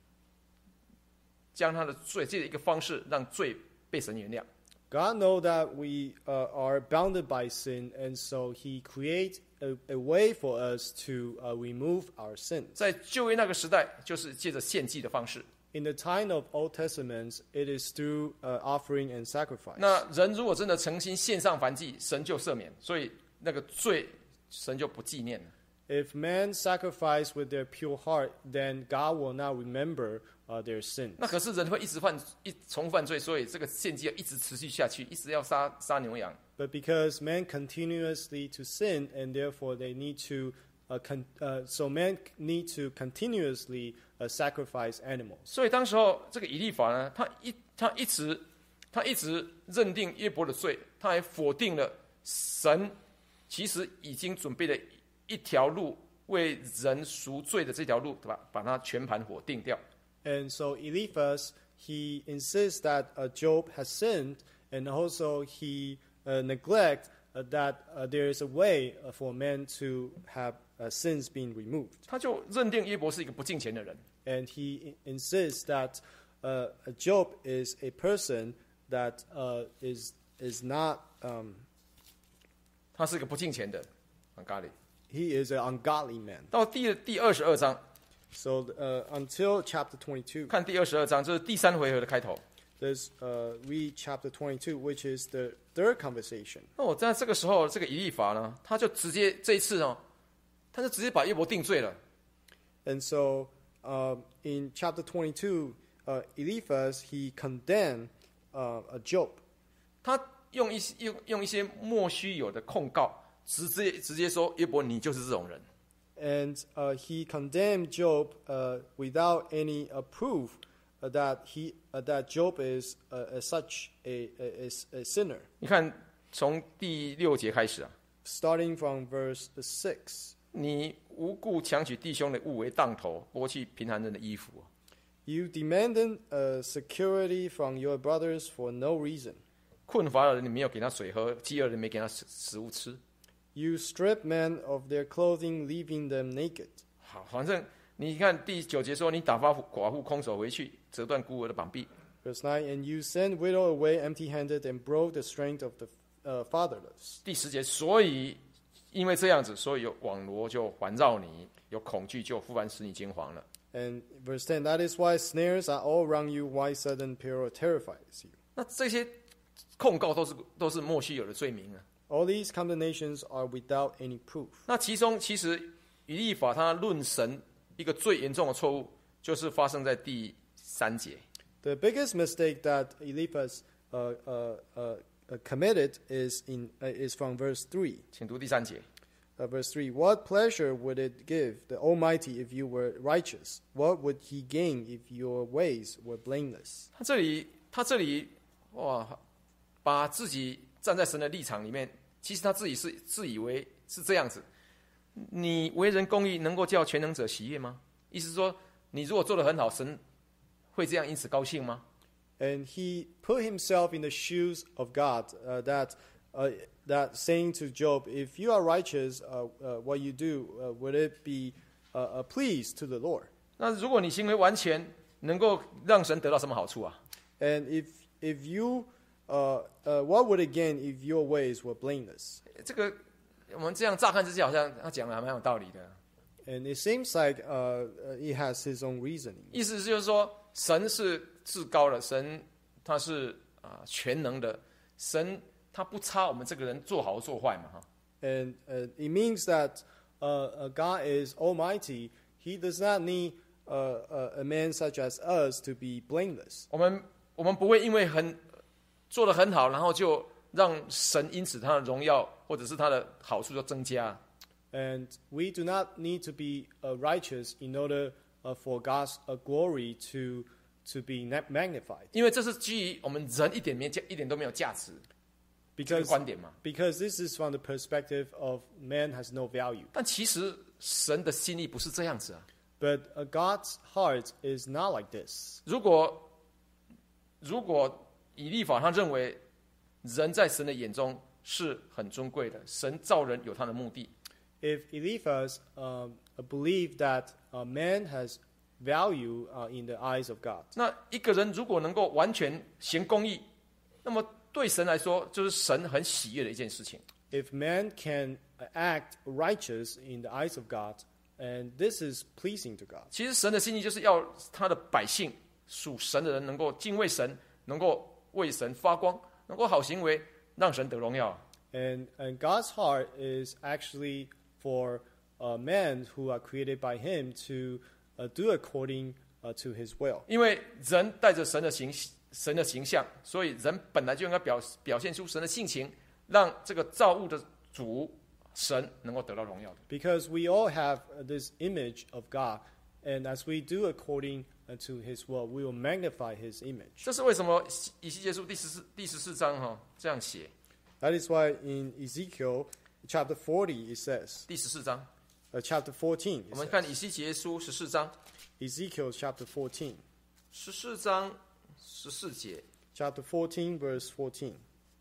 Speaker 1: 将他的罪，这一个方式让罪被神原谅。
Speaker 2: God knows that we uh, are bounded by sin, and so He creates a, a way for us to uh, remove our sins.
Speaker 1: 在旧约那个时代，就是借着献祭的方式。
Speaker 2: In the time of Old Testament, it is through uh, offering and sacrifice.
Speaker 1: 那人如果真的诚心献上燔祭，神就赦免，所以那个罪神就不纪念了。
Speaker 2: If men sacrifice with their pure heart, then God will not remember uh, their sins.
Speaker 1: 那可是人会一直犯一重犯罪，所以这个献祭要一直持续下去，一直要杀杀牛羊。
Speaker 2: But because men continuously to sin, and therefore they need to, uh, con- uh, so men need to continuously uh, sacrifice animals.
Speaker 1: 所以当时候这个以利法呢，他一他一直他一直认定约伯的罪，他还否定了神其实已经准备了一条路为人赎罪的这条路，对吧？把它全盘否定掉。
Speaker 2: And so Eliphaz, he insists that uh, Job has sinned, and also he uh, neglects uh, that uh, there is a way uh, for men to have uh, sins being removed.
Speaker 1: 他就认定约伯是一个不敬虔的人。
Speaker 2: And he insists that uh, Job is a person that uh, is is not um,
Speaker 1: 他是一个不敬虔的很咖喱。
Speaker 2: he is an ungodly man.
Speaker 1: 到第第二十二章，
Speaker 2: So uh, until chapter twenty-two,
Speaker 1: 看第二十二章，这是第三回合的开头。
Speaker 2: let's uh, read chapter twenty-two, which is the third conversation.
Speaker 1: 那我在这个时候，这个以利法呢，他就直接这一次哦，他就直接把约伯定罪了。
Speaker 2: And so uh, in chapter twenty-two, uh, Eliphaz, he condemned uh, Job.
Speaker 1: 他用一些用用一些莫须有的控告，直接直接说约伯你就是这种人。
Speaker 2: And uh, he condemned Job uh, without any uh, proof uh, that he uh, that Job is uh, such a, a, a sinner.
Speaker 1: 你看，从第六节开始啊，
Speaker 2: Starting from verse six,
Speaker 1: 你无故强取弟兄的物为当头，剥去贫寒人的衣服。
Speaker 2: you demanded uh, security from your brothers for no reason.
Speaker 1: 困乏的人你没有给他水喝，饥饿的人没给他食食物吃。
Speaker 2: You stripped men of their clothing, leaving them naked.
Speaker 1: 好，反正你看第九节说，你打发寡妇空手回去，折断孤儿的膀臂。
Speaker 2: Verse nine, and you sent widow away empty-handed and broke the strength of the uh, fatherless.
Speaker 1: 第十节，所以因为这样子，所以有网罗就环绕你，有恐惧就忽然使你惊惶了。
Speaker 2: And verse ten, that is why snares are all around you, why sudden peril terrifies you.
Speaker 1: 那这些控告都是都是莫须有的罪名啊。
Speaker 2: All these condemnations are without any proof.
Speaker 1: 那其中其实以利法他论神一个最严重的错误，就是发生在第三节。
Speaker 2: The biggest mistake that Eliphaz uh, uh, uh, committed is in uh, is from verse three.
Speaker 1: 请读第三节。
Speaker 2: Uh, verse three, what pleasure would it give the Almighty if you were righteous? What would he gain if your ways were blameless?
Speaker 1: 他这里他这里哇，把自己站在神的立场里面，其实他自己是自以为是这样子。你为人公义，能够叫全能者喜悦吗？意思是说，你如果做得很好，神会这样因此高兴吗？
Speaker 2: And he put himself in the shoes of God, uh, that uh, that saying to Job, if you are righteous, uh, uh, what you do, uh, would it be uh, a please to the Lord?
Speaker 1: 那如果你行为完全，能够让神得到什么好处啊？
Speaker 2: And if if you uh, uh, uh, what would it gain if your ways were blameless?
Speaker 1: 这个我们这样乍看之下，好像他讲的还蛮有道理的。
Speaker 2: And it seems like uh, uh, it has his own reasoning.
Speaker 1: 意思就是说，神是至高的，神他是啊、呃、全能的，神他不差我们这个人做好做坏嘛哈。
Speaker 2: And uh, it means that uh, uh, God is almighty. He does not need uh, uh, a man such as us to be blameless.
Speaker 1: 我们我们不会因为很做得很好，然后就让神因此他的荣耀或者是他的好处就增加。
Speaker 2: And we do not need to be uh, righteous in order uh, for God's uh, glory to to be magnified.
Speaker 1: 因为这是基于我们人一点没价，一点都没有价值这个
Speaker 2: Because
Speaker 1: 观点嘛。
Speaker 2: because this is from the perspective of man has no value.
Speaker 1: 但其实神的心意不是这样子啊。
Speaker 2: But uh, God's heart is not like this.
Speaker 1: 如果如果以利法他认为人在神的眼中是很尊贵的，神造人有他的目的。
Speaker 2: If Eliphaz um, believed that uh, man has value uh, in the eyes of God,
Speaker 1: 那一个人如果能够完全行公义，那么对神来说，就是神很喜悦的一件事情。
Speaker 2: if man can act righteous in the eyes of God, and this is pleasing to God.
Speaker 1: 其实神的心意就是要他的百姓属神的人能够敬畏神，能够为神发光，能够好行为，让神得荣耀。
Speaker 2: And, and God's heart is actually for uh, men who are created by Him to uh, do according uh, to His will.
Speaker 1: 因为人带着神的形神的形象，所以人本来就应该表表现出神的性情，让这个造物的主神能够得到荣耀的。
Speaker 2: Because we all have uh, this image of God, and as we do according uh, to His will, we will magnify His image.
Speaker 1: 这是为什么以西结书第十四第十四章哈、哦、这样写。
Speaker 2: That is why in Ezekiel chapter forty it says,
Speaker 1: 第十四章，
Speaker 2: uh, chapter fourteen, it
Speaker 1: 我们
Speaker 2: says,
Speaker 1: 看以西结书十四章，
Speaker 2: Ezekiel chapter fourteen,
Speaker 1: 十四章十四节。
Speaker 2: chapter fourteen, verse fourteen.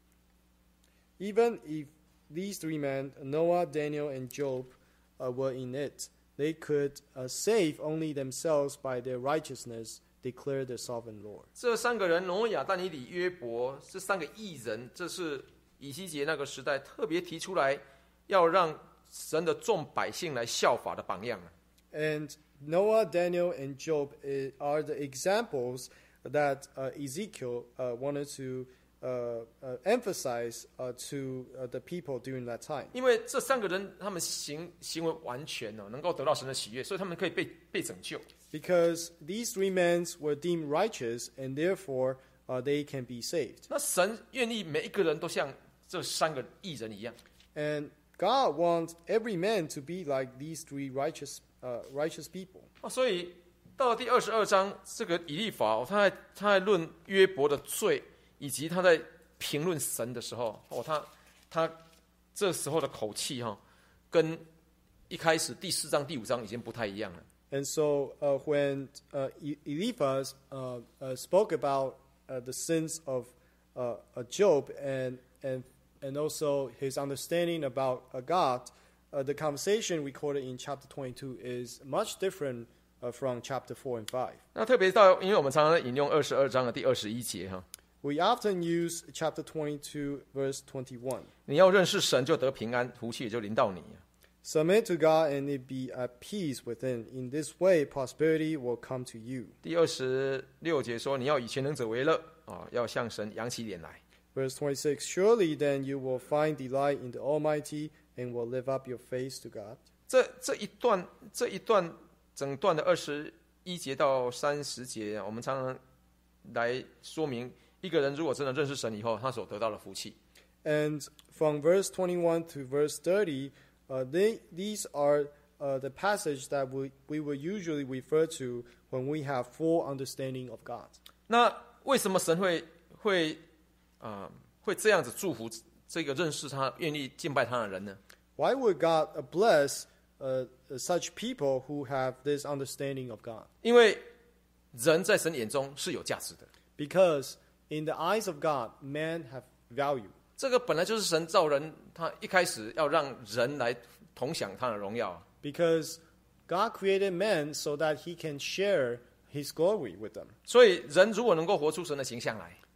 Speaker 2: Even if these three men, Noah, Daniel, and Job, uh, were in it, they could uh, save only themselves by their righteousness, declared the sovereign Lord.
Speaker 1: 这三个人，挪亚、但以理、约伯，这三个义人，这是以西结那个时代特别提出来，要让神的众百姓来效法的榜样。
Speaker 2: And Noah, Daniel, and Job uh, are the examples that uh, Ezekiel uh, wanted to uh, uh, emphasize uh, to uh, the people during that time.
Speaker 1: 因为这三个人他们行行为完全哦，能够得到神的喜悦，所以他们可以被被拯救。
Speaker 2: Because these three men were deemed righteous, and therefore uh, they can be saved.
Speaker 1: 那神愿意每一个人都像这三个义人一样。
Speaker 2: And God wants every man to be like these three righteous, uh, righteous people.
Speaker 1: 哦，所以到了第二十二章，这个以利法、哦、他在他在论约伯的罪，以及他在评论神的时候，哦，他他这时候的口气哈、哦，跟一开始第四章、第五章已经不太一样了。
Speaker 2: And so uh, when uh, E- Eliphaz uh, uh, spoke about uh, the sins of uh, uh, Job and, and, and also his understanding about uh, God, uh, the conversation recorded in chapter twenty-two is much different uh, from chapter four and five.
Speaker 1: 那特别到，因为我们常常引用二十二章的第二十一节哈，
Speaker 2: We often use chapter twenty-two, verse twenty-one.
Speaker 1: 你要认识神，就得平安，福气也就临到你。
Speaker 2: Submit to God and it be at peace within. In this way, prosperity will come to you.
Speaker 1: 第二十六节说，你要以全能者为乐啊，要向神扬起脸来。
Speaker 2: Verse twenty-six, surely then you will find delight in the Almighty and will lift up your face to God.
Speaker 1: 这这一段这一段整段的二十一节到三十节，我们常常来说明一个人如果真的认识神以后，他所得到的福气。
Speaker 2: And from verse twenty-one to verse thirty, uh, they, these are uh, the passage that we, we will usually refer to when we have full understanding of God.
Speaker 1: 那为什么神会会啊、呃、会这样子祝福这个认识他、愿意敬拜他的人呢？
Speaker 2: Why would God uh, bless uh, such people who have this understanding of God?
Speaker 1: 因为人在神眼中是有价值的。
Speaker 2: Because in the eyes of God, men have value.
Speaker 1: 这个本来就是神造人，他一开始要让人来同享他的荣耀。
Speaker 2: Because God created man so that he can share his glory with them.
Speaker 1: 所以人如果能够活出神的形象来，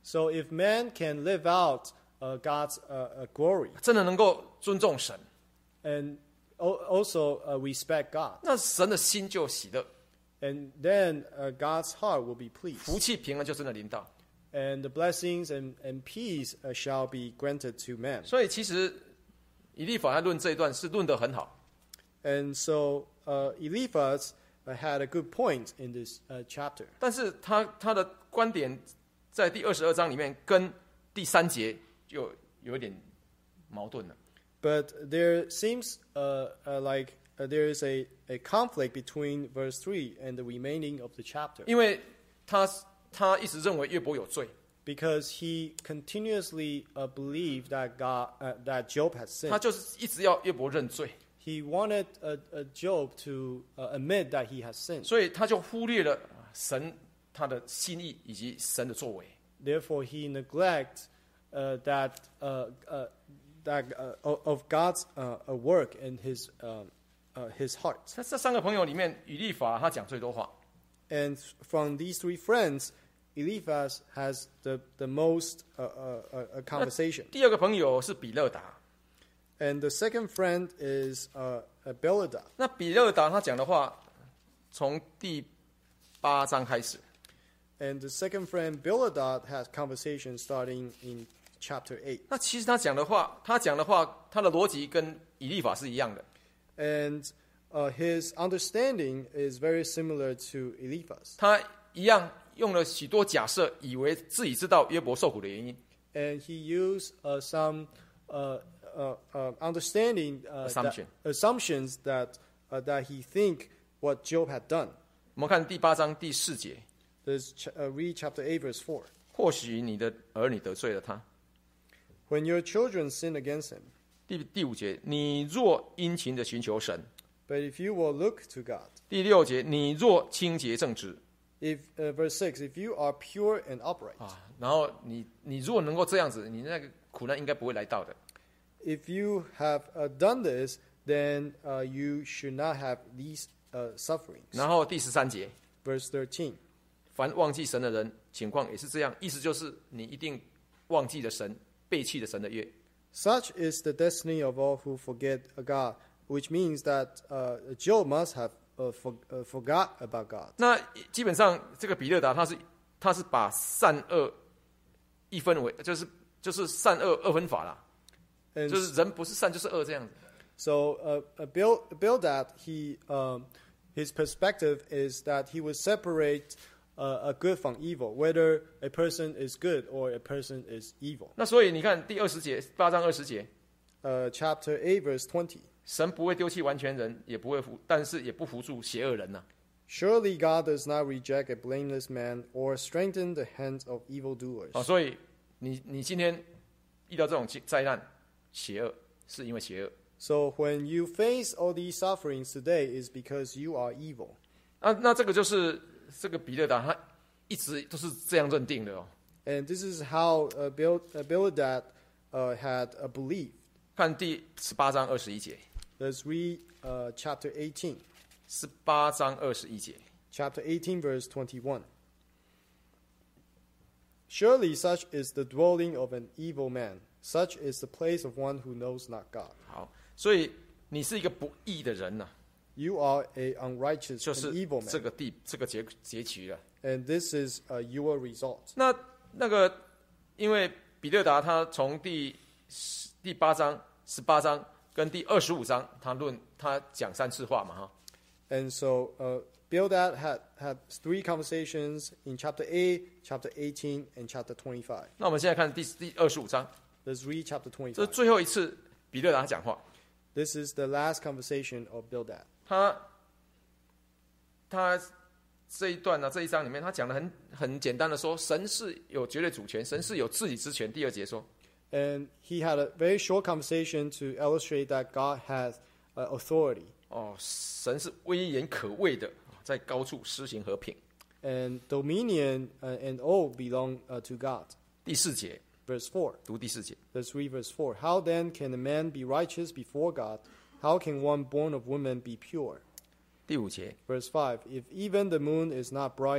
Speaker 2: So if man can live out uh, God's uh, uh, glory
Speaker 1: 真的能够尊重神，
Speaker 2: and al- also uh, respect God,
Speaker 1: 那神的心就喜乐，
Speaker 2: and then uh, God's heart will be pleased,
Speaker 1: 福气平安就真的临到。
Speaker 2: and the blessings and, and peace uh, shall be granted to man.
Speaker 1: 所以其实以利法他论这一段是论得很好，
Speaker 2: And so uh, Eliphaz uh, had a good point in this uh, chapter.
Speaker 1: 但是他他的观点在第二十二章里面跟第三节就有一点矛盾了。
Speaker 2: But there seems uh, uh, like uh, there is a, a conflict between verse three and the remaining of the chapter.
Speaker 1: 因为他他一直认为约伯有罪，
Speaker 2: Because he continuously uh, believed that God, uh, that Job had
Speaker 1: 他
Speaker 2: sinned.
Speaker 1: 就是一直要约伯认罪，
Speaker 2: He wanted uh, uh, Job to uh, admit that he has sinned.
Speaker 1: 所以他就忽略了神他的心意以及神的作为。
Speaker 2: Therefore, he neglects uh, that uh, uh, that uh, of God's uh, uh, work in his um, uh, his heart.
Speaker 1: 在这三个朋友里面，以利法他讲最多话，
Speaker 2: And from these three friends, Eliphaz has the the most uh, uh, uh, conversation.
Speaker 1: 第二个朋友是比勒达，
Speaker 2: And the second friend is uh, uh, Bildad.
Speaker 1: 那比勒达他讲的话，从第八章开始，
Speaker 2: And the second friend, Bildad, has conversation starting in chapter eight.
Speaker 1: 那其实他讲的话，他讲的话，他的逻辑跟以利法是一样的。
Speaker 2: And uh, his understanding is very similar to Eliphaz.
Speaker 1: 他一样用了许多假设，以为自己知道约伯受苦的原因。
Speaker 2: And he used uh, some uh, uh, uh, understanding uh,
Speaker 1: Assumption.
Speaker 2: that, assumptions that uh, that he think what Job had done.
Speaker 1: 我们看第八章第四节，
Speaker 2: Let's ch- uh, read chapter eight, verse four.
Speaker 1: 或许你的儿女得罪了他。
Speaker 2: When your children sin against him,
Speaker 1: 第第五节，你若殷勤的寻求神。
Speaker 2: but if you will look to God.
Speaker 1: 第六节，你若清洁正直
Speaker 2: If uh, verse six, if you are pure and upright,
Speaker 1: 啊，然后你你如果能够这样子，你那个苦难应该不会来到的。
Speaker 2: if you have uh, done this, then uh, you should not have these uh, sufferings.
Speaker 1: 然后第十三节，
Speaker 2: Verse thirteen.
Speaker 1: 凡忘记神的人，情况也是这样，意思就是你一定忘记了神，背弃了神的约。
Speaker 2: Such is the destiny of all who forget God, which means that uh, Job must have uh, for, uh, forgot about God.
Speaker 1: 那基本上这个比勒达他是他是把善恶一分为，就是就是善恶二分法啦，
Speaker 2: And
Speaker 1: 就是人不是善就是恶这样子。
Speaker 2: so, uh, uh, Bill, Bildad, he, um, his perspective is that he would separate uh, a good from evil, whether a person is good or a person is evil.
Speaker 1: 那所以你看第二十节，八章二十节，
Speaker 2: Uh, chapter eight, verse twenty.
Speaker 1: 神不会丢弃完全人，也不会扶，但是也不扶助邪恶人呐、
Speaker 2: Surely God does not reject a blameless man or strengthen the hands of evildoers.
Speaker 1: 啊。所以你你今天遇到这种灾难，邪恶是因为邪恶。
Speaker 2: So when you face all these sufferings today is because you are evil.
Speaker 1: 啊，那这个就是这个比勒达他一直都是这样认定的哦。
Speaker 2: And this is how uh, Bil- uh, Bildad uh, had a belief.
Speaker 1: 看第十八章二十一节，
Speaker 2: Let's read uh, chapter eighteen.
Speaker 1: 十八章二十一节，
Speaker 2: Chapter eighteen, verse twenty-one. Surely such is the dwelling of an evil man. Such is the place of one who knows not God.
Speaker 1: 好，所以你是一个不义的人呐、
Speaker 2: You are a unrighteous
Speaker 1: 就
Speaker 2: and
Speaker 1: 是
Speaker 2: evil
Speaker 1: 这
Speaker 2: man.
Speaker 1: 个地这个结结局了。
Speaker 2: And this is uh, your result.
Speaker 1: 那那个，因为比勒达他从第十第八章、十八章跟第二十五章，他论他讲三次话嘛哈。
Speaker 2: And so uh, Bildad had, had three conversations in chapter eight, chapter eighteen, and chapter twenty-five.
Speaker 1: 那我们现在看第第二十五章，
Speaker 2: Let's read chapter
Speaker 1: 这是
Speaker 2: twenty-five.
Speaker 1: 最后一次比勒达讲话。
Speaker 2: This is the last conversation of Bildad.
Speaker 1: 他他这一段呢、这一章里面，他讲的很很简单的说，神是有绝对主权，神是有治理之权。第二节说，
Speaker 2: And he had a very short conversation to illustrate that God has uh, authority.
Speaker 1: 哦，神是威严可畏的，在高处施行和平。
Speaker 2: And dominion uh, and all belong uh, to God.
Speaker 1: 第四节，
Speaker 2: Verse four.
Speaker 1: 读第四节。
Speaker 2: Let's read verse four. How then can a man be righteous before God? How can one born of woman be pure?
Speaker 1: 第五节，
Speaker 2: Verse five. If even the moon is not bright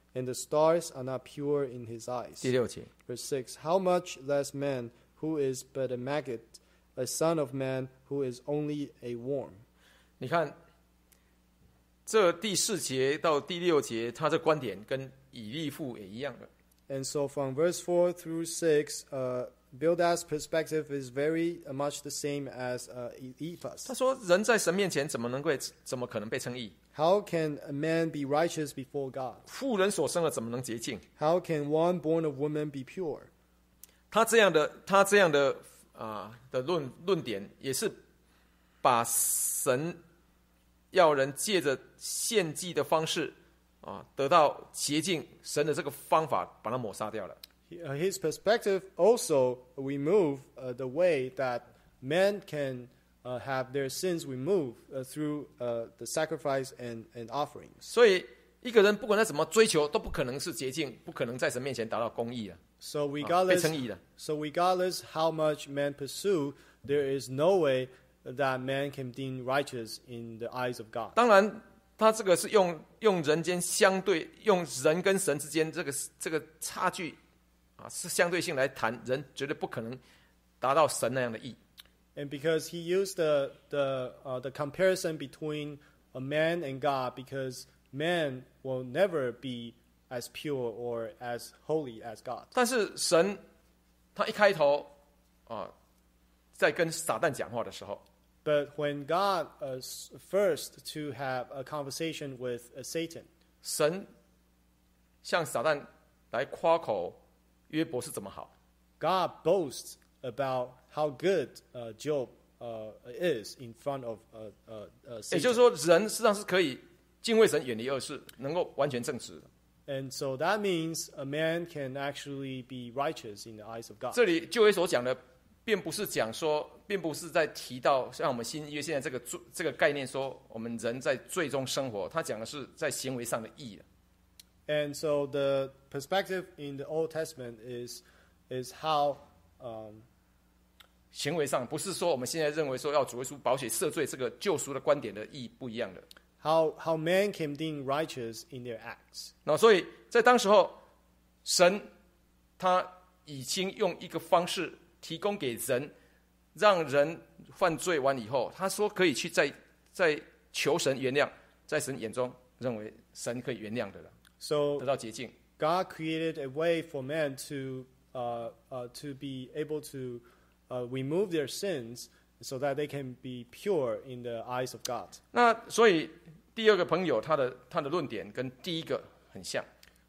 Speaker 2: and the stars are not pure in his eyes.
Speaker 1: 第六节，
Speaker 2: Verse six, how much less man who is but a maggot, a son of man who is only a worm.
Speaker 1: 你看这第四节到第六节，他这观点跟以利父也一样的。
Speaker 2: And so from verse four through six, uh, Bildad's perspective is very uh, much the same as uh, Eliphaz.
Speaker 1: 他说：“人在神面前怎么能够怎么可能被称义？
Speaker 2: How can a man be righteous before God?
Speaker 1: 妇人所生的怎么能洁净？
Speaker 2: How can one born of woman be pure?
Speaker 1: 他这样的他这样的啊、的论论点，也是把神要人借着献祭的方式啊、得到洁净，神的这个方法把它抹杀掉了。
Speaker 2: His perspective also remove uh, the way that men can uh, have their sins removed uh, through uh, the sacrifice and, and offerings.
Speaker 1: 所以一个人不管他怎么追求，都不可能是洁净，不可能在神面前达到公义了，
Speaker 2: So
Speaker 1: 啊被
Speaker 2: regardless,
Speaker 1: 称义了。
Speaker 2: so regardless how much men pursue, there is no way that man can be righteous in the eyes of God.
Speaker 1: 当然，他这个是用用人间相对，用人跟神之间这个这个差距啊，是相对性来谈，人绝对不可能达到神那样的义。
Speaker 2: And because he used the the uh, the comparison between a man and God, because man will never be as pure or as holy as God.
Speaker 1: 但是神他一开头啊，在跟撒旦讲话的时候，
Speaker 2: But when God uh, s- first to have a conversation with uh, Satan,
Speaker 1: 神向撒旦来夸口约伯是怎么好。
Speaker 2: God boasts about how good uh, Job uh, is in front of uh, uh, uh,
Speaker 1: 也就是
Speaker 2: Satan.
Speaker 1: 说，人事实上是可以敬畏神、远离恶事，能够完全正直的。
Speaker 2: And so that means a man can actually be righteous in the eyes of God.
Speaker 1: 这里就业所讲的，并不是讲说，并不是在提到像我们新约现在这个罪这个概念说，我们人在罪中生活，他讲的是在行为上的义了。
Speaker 2: And so the perspective in the Old Testament is is how um,
Speaker 1: 行为上不是说我们现在认为说要主耶稣宝血赦罪这个救赎的观点的意义不一样的。
Speaker 2: how how men can be righteous in their acts.
Speaker 1: 那所以在当时候，神他已经用一个方式提供给人，让人犯罪完以后，他说可以去在在求神原谅，在神眼中认为神可以原谅的了，
Speaker 2: So
Speaker 1: 得到洁净。
Speaker 2: God created a way for men to uh, uh, to be able to uh, remove their sins so that they can be pure in the eyes of God.
Speaker 1: 那所以第二个朋友他的他的论点跟第一个很像，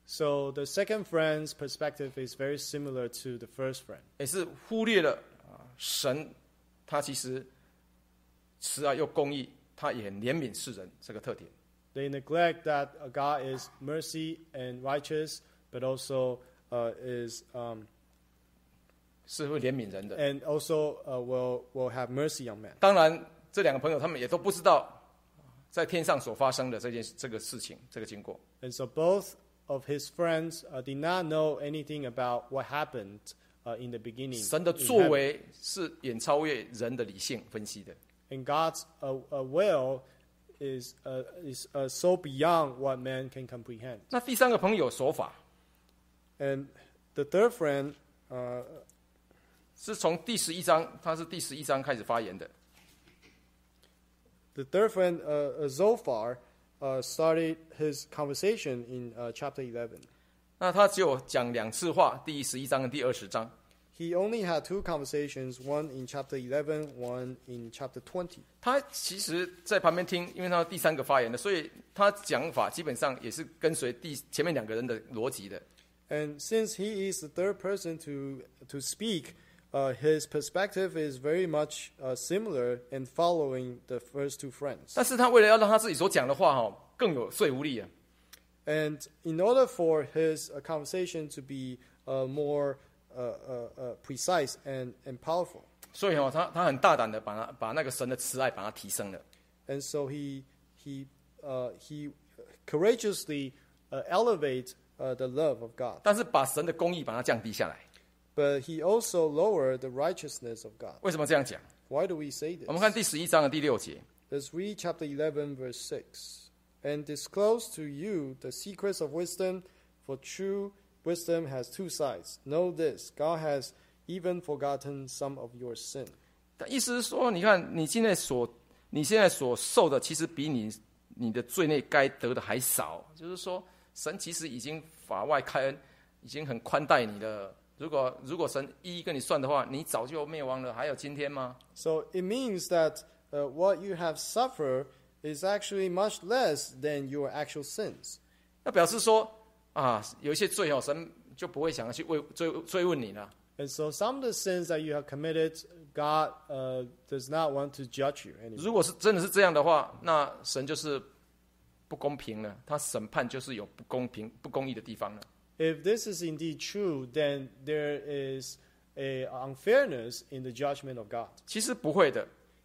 Speaker 2: So the second friend's perspective is very similar to the first friend.
Speaker 1: 也是忽略了啊神他其实慈爱又公义，他也很怜悯世人这个特点。
Speaker 2: They neglect that uh, God is mercy and righteous, but also uh, is um,
Speaker 1: 是会怜悯人的。
Speaker 2: and also uh, will will have mercy on men.
Speaker 1: 当然，这两个朋友他们也都不知道在天上所发生的这件这个事情，这个经过。
Speaker 2: And so both of his friends uh, did not know anything about what happened uh, in the beginning.
Speaker 1: 神的
Speaker 2: in
Speaker 1: 作
Speaker 2: heaven.
Speaker 1: 为是远超越人的理性分析的。
Speaker 2: And God's uh, uh, will is uh, is uh, so beyond what man can comprehend.
Speaker 1: 那第三个朋友手法
Speaker 2: And the third friend, uh,
Speaker 1: 是从第十一章，他是第十一章开始发言的。
Speaker 2: the third friend, uh, uh, Zophar, uh, started his conversation in uh, chapter eleven.
Speaker 1: 那他只有讲两次话，第十一章跟第二十章。
Speaker 2: He only had two conversations, one in chapter eleven, one in chapter twenty.
Speaker 1: 他其实在旁边听，因为他是第三个发言的，所以他讲法基本上也是跟随第前面两个人的逻辑的。
Speaker 2: And since he is the third person to to speak, uh, his perspective is very much uh, similar in following the first two friends.
Speaker 1: 但是他为了要让他自己所讲的话哈更有说服力啊，
Speaker 2: And in order for his uh, conversation to be uh, more uh, uh, uh, precise and, and powerful,
Speaker 1: 所以哈他他很大胆的把他把那个神的慈爱把它提升了。
Speaker 2: and so he he uh, he courageously uh, elevate uh, the love of God,
Speaker 1: 但是把神的公义把它降低下来。
Speaker 2: but he also lowered the righteousness of God.
Speaker 1: 为什么这样讲？
Speaker 2: Why do we say
Speaker 1: 我们看
Speaker 2: this?
Speaker 1: 第十一章的第六节，
Speaker 2: Let's read chapter eleven, verse six. And disclose to you the secrets of wisdom For true wisdom has two sides. Know this, God has even forgotten some of your sin.
Speaker 1: 意思是说，你看你现在所你现在所受的，其实比你你的罪内该得的还少。就是说，神其实已经法外开恩，已经很宽待你了。如果如果神一一跟你算的话，你早就灭亡了，还有今天吗？
Speaker 2: So it means that uh, what you have suffered is actually much less than your actual sins.
Speaker 1: 那表示说啊，有一些罪哦，神就不会想要去为追追问你了。
Speaker 2: And so some of the sins that you have committed, God uh, does not want to judge you anymore.
Speaker 1: 如果是真的是这样的话，那神就是不公平了，他审判就是有不公平、不公义的地方了。
Speaker 2: If this is indeed true, then there is a unfairness in the judgment of God.
Speaker 1: 其实不会的，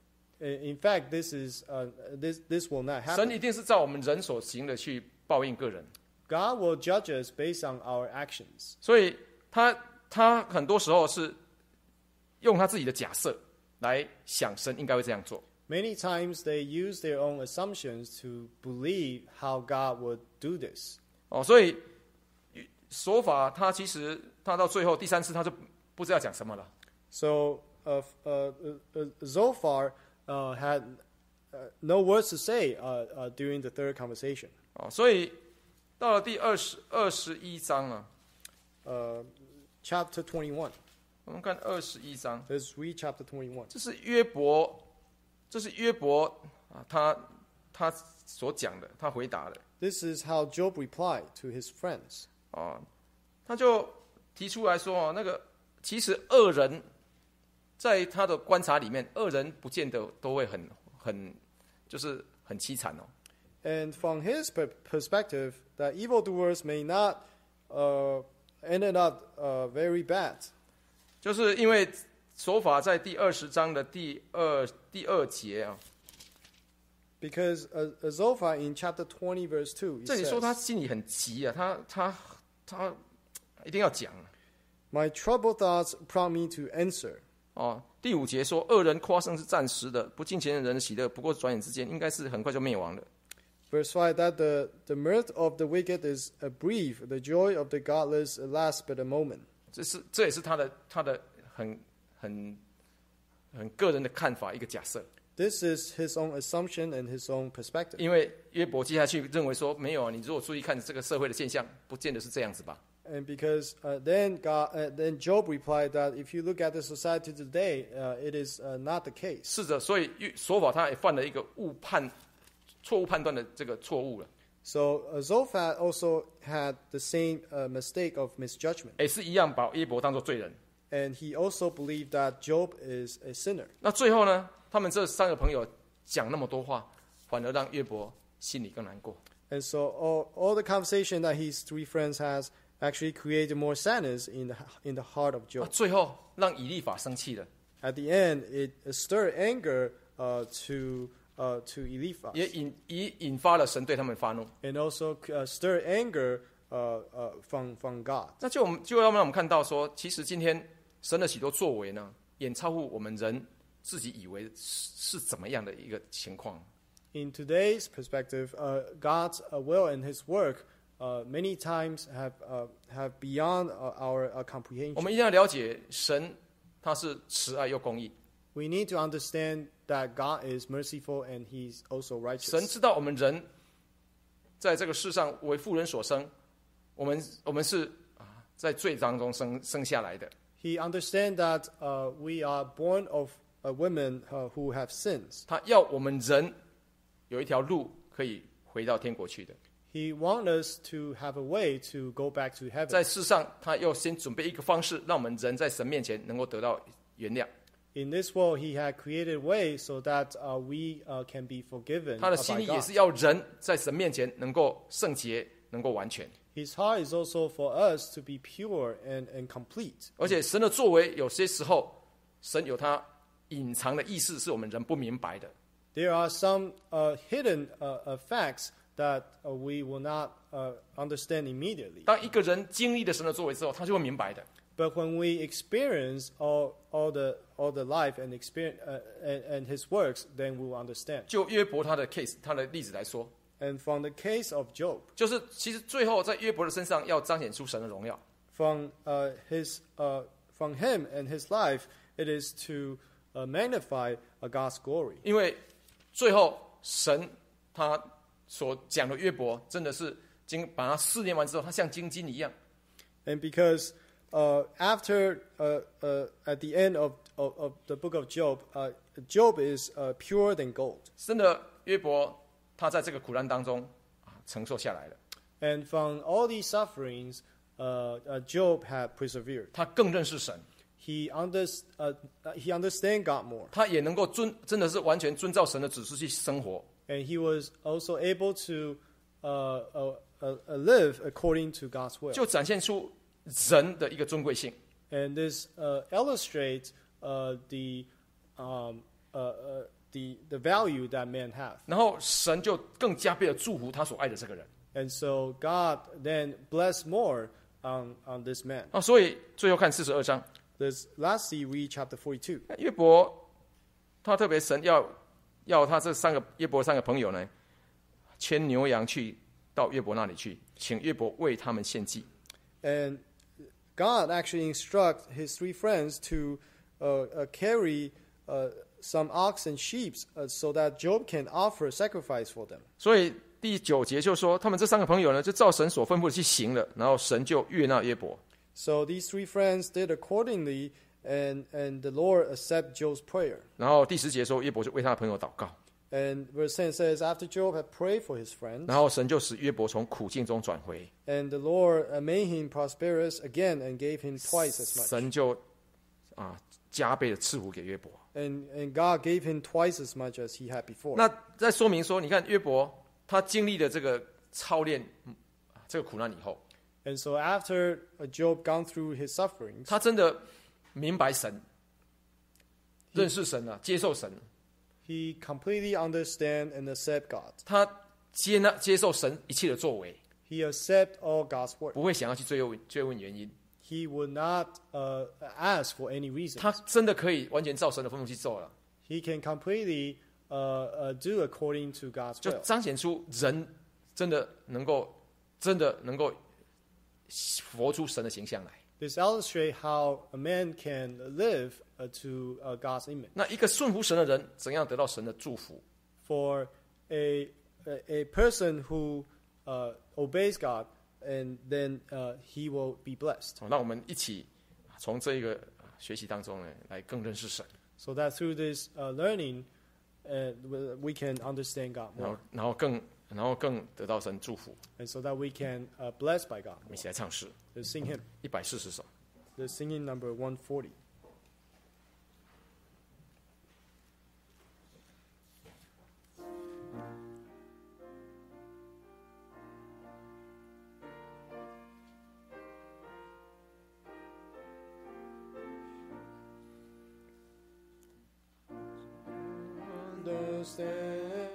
Speaker 2: In fact, this is uh, this this will not
Speaker 1: 神
Speaker 2: happen.
Speaker 1: 一定是照我们人所行的去报应个人。
Speaker 2: God will judge us based on our actions.
Speaker 1: 所以他他很多时候是用他自己的假设来想神应该会这样做。
Speaker 2: Many times they use their own assumptions to believe how God would do this.
Speaker 1: 哦，所以说法他其实他到最后第三次他就不知道讲什么了。
Speaker 2: So uh, uh, uh, Zophar uh, had uh, no words to say uh, uh, during the third conversation.
Speaker 1: 哦，所以到了第二十二十一章啊，
Speaker 2: Uh, chapter twenty-one.
Speaker 1: 我们看二十一章，
Speaker 2: Let's read chapter twenty-one.
Speaker 1: 这是约伯，这是约伯啊，他他所讲的，他回答的
Speaker 2: This is how Job replied to his friends.
Speaker 1: 啊，他就提出来说哦，那个其实恶人在他的观察里面，恶人不见得都会很很就是很凄惨哦。
Speaker 2: And from his per- perspective, that evildoers may not uh, ended up uh, very bad.
Speaker 1: 就是因为手法在第二十章的第二第二节啊，
Speaker 2: Because uh, Zophar in chapter twenty, verse two, he
Speaker 1: 这里说
Speaker 2: says,
Speaker 1: 他心里很急啊，他他他一定要讲
Speaker 2: My troubled thoughts prompt me to answer.
Speaker 1: 哦。第五节说，恶人夸胜是暂时的，不敬虔的人的喜乐，不过转眼之间，应该是很快就灭亡了。
Speaker 2: Verse five, that the, the mirth of the wicked is a brief, the joy of the godless lasts but a moment.
Speaker 1: 这是这也是他的他的很很很个人的看法，一个假设。
Speaker 2: This is his own assumption and his own perspective.
Speaker 1: 因为约伯接下去认为说，没有啊，你如果注意看这个社会的现象，不见得是这样子吧。
Speaker 2: And because uh, then God, uh, then Job replied that if you look at the society today, uh, it is uh, not the case.
Speaker 1: 是的，所以说法他也犯了一个误判、错误判断的这个错误了，
Speaker 2: So uh, Zophar also had the same uh, mistake of misjudgment.
Speaker 1: 也是一样把约伯当作罪人。
Speaker 2: And he also believed that Job is a sinner.
Speaker 1: 那最后呢，他们这三个朋友讲那么多话，反而让约伯心里更难过。
Speaker 2: And so all, all the conversation that his three friends has actually created more sadness in the, in the heart of
Speaker 1: 那
Speaker 2: Job.
Speaker 1: 最后让以利法生气了，
Speaker 2: At the end, it stirred anger uh, to, uh, to Eliphaz.
Speaker 1: 也引也引发了神对他们发怒。
Speaker 2: And also uh, stirred anger uh, uh, from, from God.
Speaker 1: 那就我们就要让我们看到说，其实今天神的许多作为呢，远超乎我们人自己以为是是怎么样的一个情况。
Speaker 2: In today's perspective, uh, God's uh, will and His work uh, many times have uh, have beyond uh, our uh,
Speaker 1: 我
Speaker 2: comprehension.
Speaker 1: 们一定要了解神，他是慈爱又公义。
Speaker 2: We need to understand that God is merciful and He's also
Speaker 1: 神
Speaker 2: righteous.
Speaker 1: 知道我们人在这个世上为妇人所生，我们我们是啊在罪当中生生下来的。
Speaker 2: He understands that uh, we are born of uh, women uh, who have sins.
Speaker 1: 他要我们人有一条路可以回到天国去的。
Speaker 2: He wants us to have a way to go back to heaven.
Speaker 1: 在世上，他要先准备一个方式，让我们人在神面前能够得到原谅。
Speaker 2: In this world, He had created ways so that uh, we uh, can be forgiven
Speaker 1: 他的
Speaker 2: uh,
Speaker 1: 心
Speaker 2: by
Speaker 1: 意也
Speaker 2: God.
Speaker 1: 是要人在神面前能够圣洁，能够完全。
Speaker 2: His heart is also for us to be pure and, and complete.
Speaker 1: 而且神的作为，有些时候，神有他隐藏的意思，是我们人不明白的。
Speaker 2: There are some uh, hidden uh, uh, facts that uh, we will not uh, understand immediately.
Speaker 1: 当一个人经历了神的作为之后，他就会明白的。
Speaker 2: But when we experience all, all, the, all the life and, experience, uh, and, and His works, then we will understand.
Speaker 1: 就约伯他的 case，他的例子来说，
Speaker 2: And from the case of Job,
Speaker 1: 就是其实最后在约伯的身上要彰显出神的荣耀。
Speaker 2: from uh, his uh, from him and his life, it is to uh, magnify uh, God's glory.
Speaker 1: 因为最后神他所讲的约伯，真的是经把他试炼完之后，他像金金一样。
Speaker 2: And because uh, after uh, uh, at the end of, of, of the book of Job, uh, Job is uh, purer than gold.
Speaker 1: 真的约伯他在这个苦难当中啊承受下来了，
Speaker 2: And from all these sufferings, uh, uh, Job had persevered.
Speaker 1: 他更认识神，
Speaker 2: He, under, uh, he understand God more.
Speaker 1: 他也能够遵真的是完全遵照神的指示去生活。
Speaker 2: And he was also able to uh, uh, uh, uh, live according to God's will.
Speaker 1: 就展现出人的一个尊贵性。
Speaker 2: And this uh, illustrates uh, the, um, uh, uh, the, the value that men have.
Speaker 1: 然后神就更加倍的祝福他所爱的这个人
Speaker 2: And so God then blessed more on, on this man.
Speaker 1: 啊。所以最后看四十二章，
Speaker 2: This, lastly, read chapter forty-two.
Speaker 1: 约伯他特别神要要他这三个约伯三个朋友呢，牵牛羊去到约伯那里去，请约伯为他们献祭。
Speaker 2: And God actually instructs his three friends to uh, uh, carry uh, some ox and sheep uh, so that Job can offer sacrifice for them.
Speaker 1: 所以第九节就说，他们这三个朋友呢，就照神所吩咐的去行了，然后神就悦纳约伯。
Speaker 2: So these three friends did accordingly, and, and the Lord accepted Job's prayer.
Speaker 1: 然后第十节说，约伯就为他的朋友祷告，
Speaker 2: And verse ten says, after Job had prayed for his friends,
Speaker 1: 然后神就使约伯从苦境中转回，
Speaker 2: and the Lord uh, made him prosperous again and gave him twice as much.
Speaker 1: 神就啊加倍的赐福给约伯。
Speaker 2: And, and God gave him twice as much as he had before.
Speaker 1: 那在说明说，你看约伯他经历了这个操练，嗯这个苦难以后，
Speaker 2: And so after uh, Job gone through his sufferings,
Speaker 1: 他真的明白神，认识神啊，接受神，
Speaker 2: he completely understand and accept God.
Speaker 1: 他接纳接受神一切的作为，
Speaker 2: He accept all God's work.
Speaker 1: 不会想要去追问追问原因。
Speaker 2: He would not uh, ask for any reason.
Speaker 1: 他真的可以完全照神的吩咐去做了，
Speaker 2: He can completely uh, uh, do according to God's
Speaker 1: 就
Speaker 2: will.
Speaker 1: 彰显出人真的能够真的能够活出神的形象来。
Speaker 2: This illustrates how a man can live uh, to uh, God's image.
Speaker 1: 那一个顺服神的人，怎样得到神的祝福？
Speaker 2: For a, a, a person who uh, obeys God, and then uh, he will be blessed.
Speaker 1: 好，让我们一起从这一个学习当中呢，来更认识神，
Speaker 2: So that through this uh, learning, uh, we can understand God
Speaker 1: 然后
Speaker 2: more.
Speaker 1: 然后更然后更得到神祝福。
Speaker 2: And so that we can uh, bless by God
Speaker 1: 我们
Speaker 2: more.
Speaker 1: 一起来唱诗
Speaker 2: Let's sing him.
Speaker 1: 一百四十首。
Speaker 2: The singing number one forty. Understand.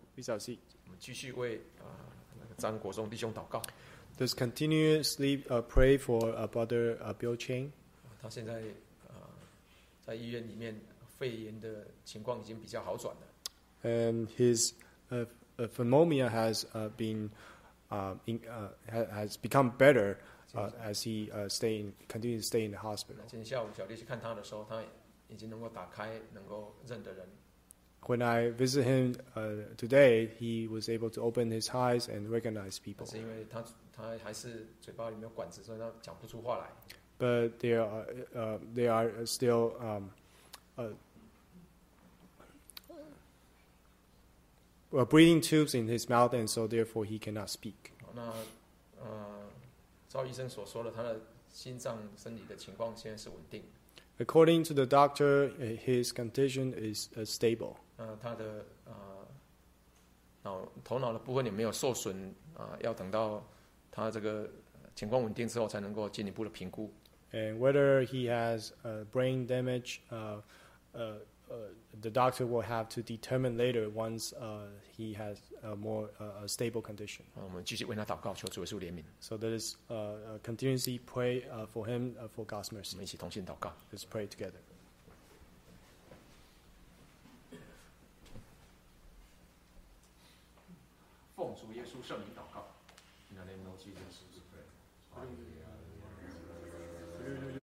Speaker 2: Please have a seat.
Speaker 1: 我们继续为啊、那个张国忠弟兄祷告。
Speaker 2: Let's continuously uh, pray for uh, Brother uh, Bill Chang.
Speaker 1: 他现在啊、在医院里面肺炎的情况已经比较好转了。
Speaker 2: And his uh, uh, pneumonia has uh, been uh, in, uh, ha- has become better uh, as he uh, stay in, continues to stay in the hospital.
Speaker 1: 今天下午小弟去看他的时候，他已经能够打开，能够认得人。
Speaker 2: When I visit him uh, today, he was able to open his eyes and recognize
Speaker 1: 但
Speaker 2: people.
Speaker 1: 是因为他他还是嘴巴里面有管子，所以他讲不出话来。
Speaker 2: But there are uh, there are still um, uh, uh, breathing tubes in his mouth, and so therefore he cannot speak.
Speaker 1: 好那呃，照医生所说的，他的心脏生理的情况现在是稳定。
Speaker 2: According to the doctor, uh, his condition is uh, stable.
Speaker 1: 呃，他的呃脑头脑的部分也没有受损啊、要等到他这个呃情况稳定之后，才能够进一步的评估。
Speaker 2: And whether he has uh, brain damage, uh, uh, uh, the doctor will have to determine later once uh, he has a more uh, a stable condition.
Speaker 1: 啊，我们继续为他祷告，求主耶稣怜悯。
Speaker 2: So let us uh, uh, continuously pray uh, for him uh, for God's
Speaker 1: 我
Speaker 2: mercy.
Speaker 1: 们一起同心祷告。
Speaker 2: Let's pray together.
Speaker 1: 奉主耶稣圣名祷告。In the name of Jesus.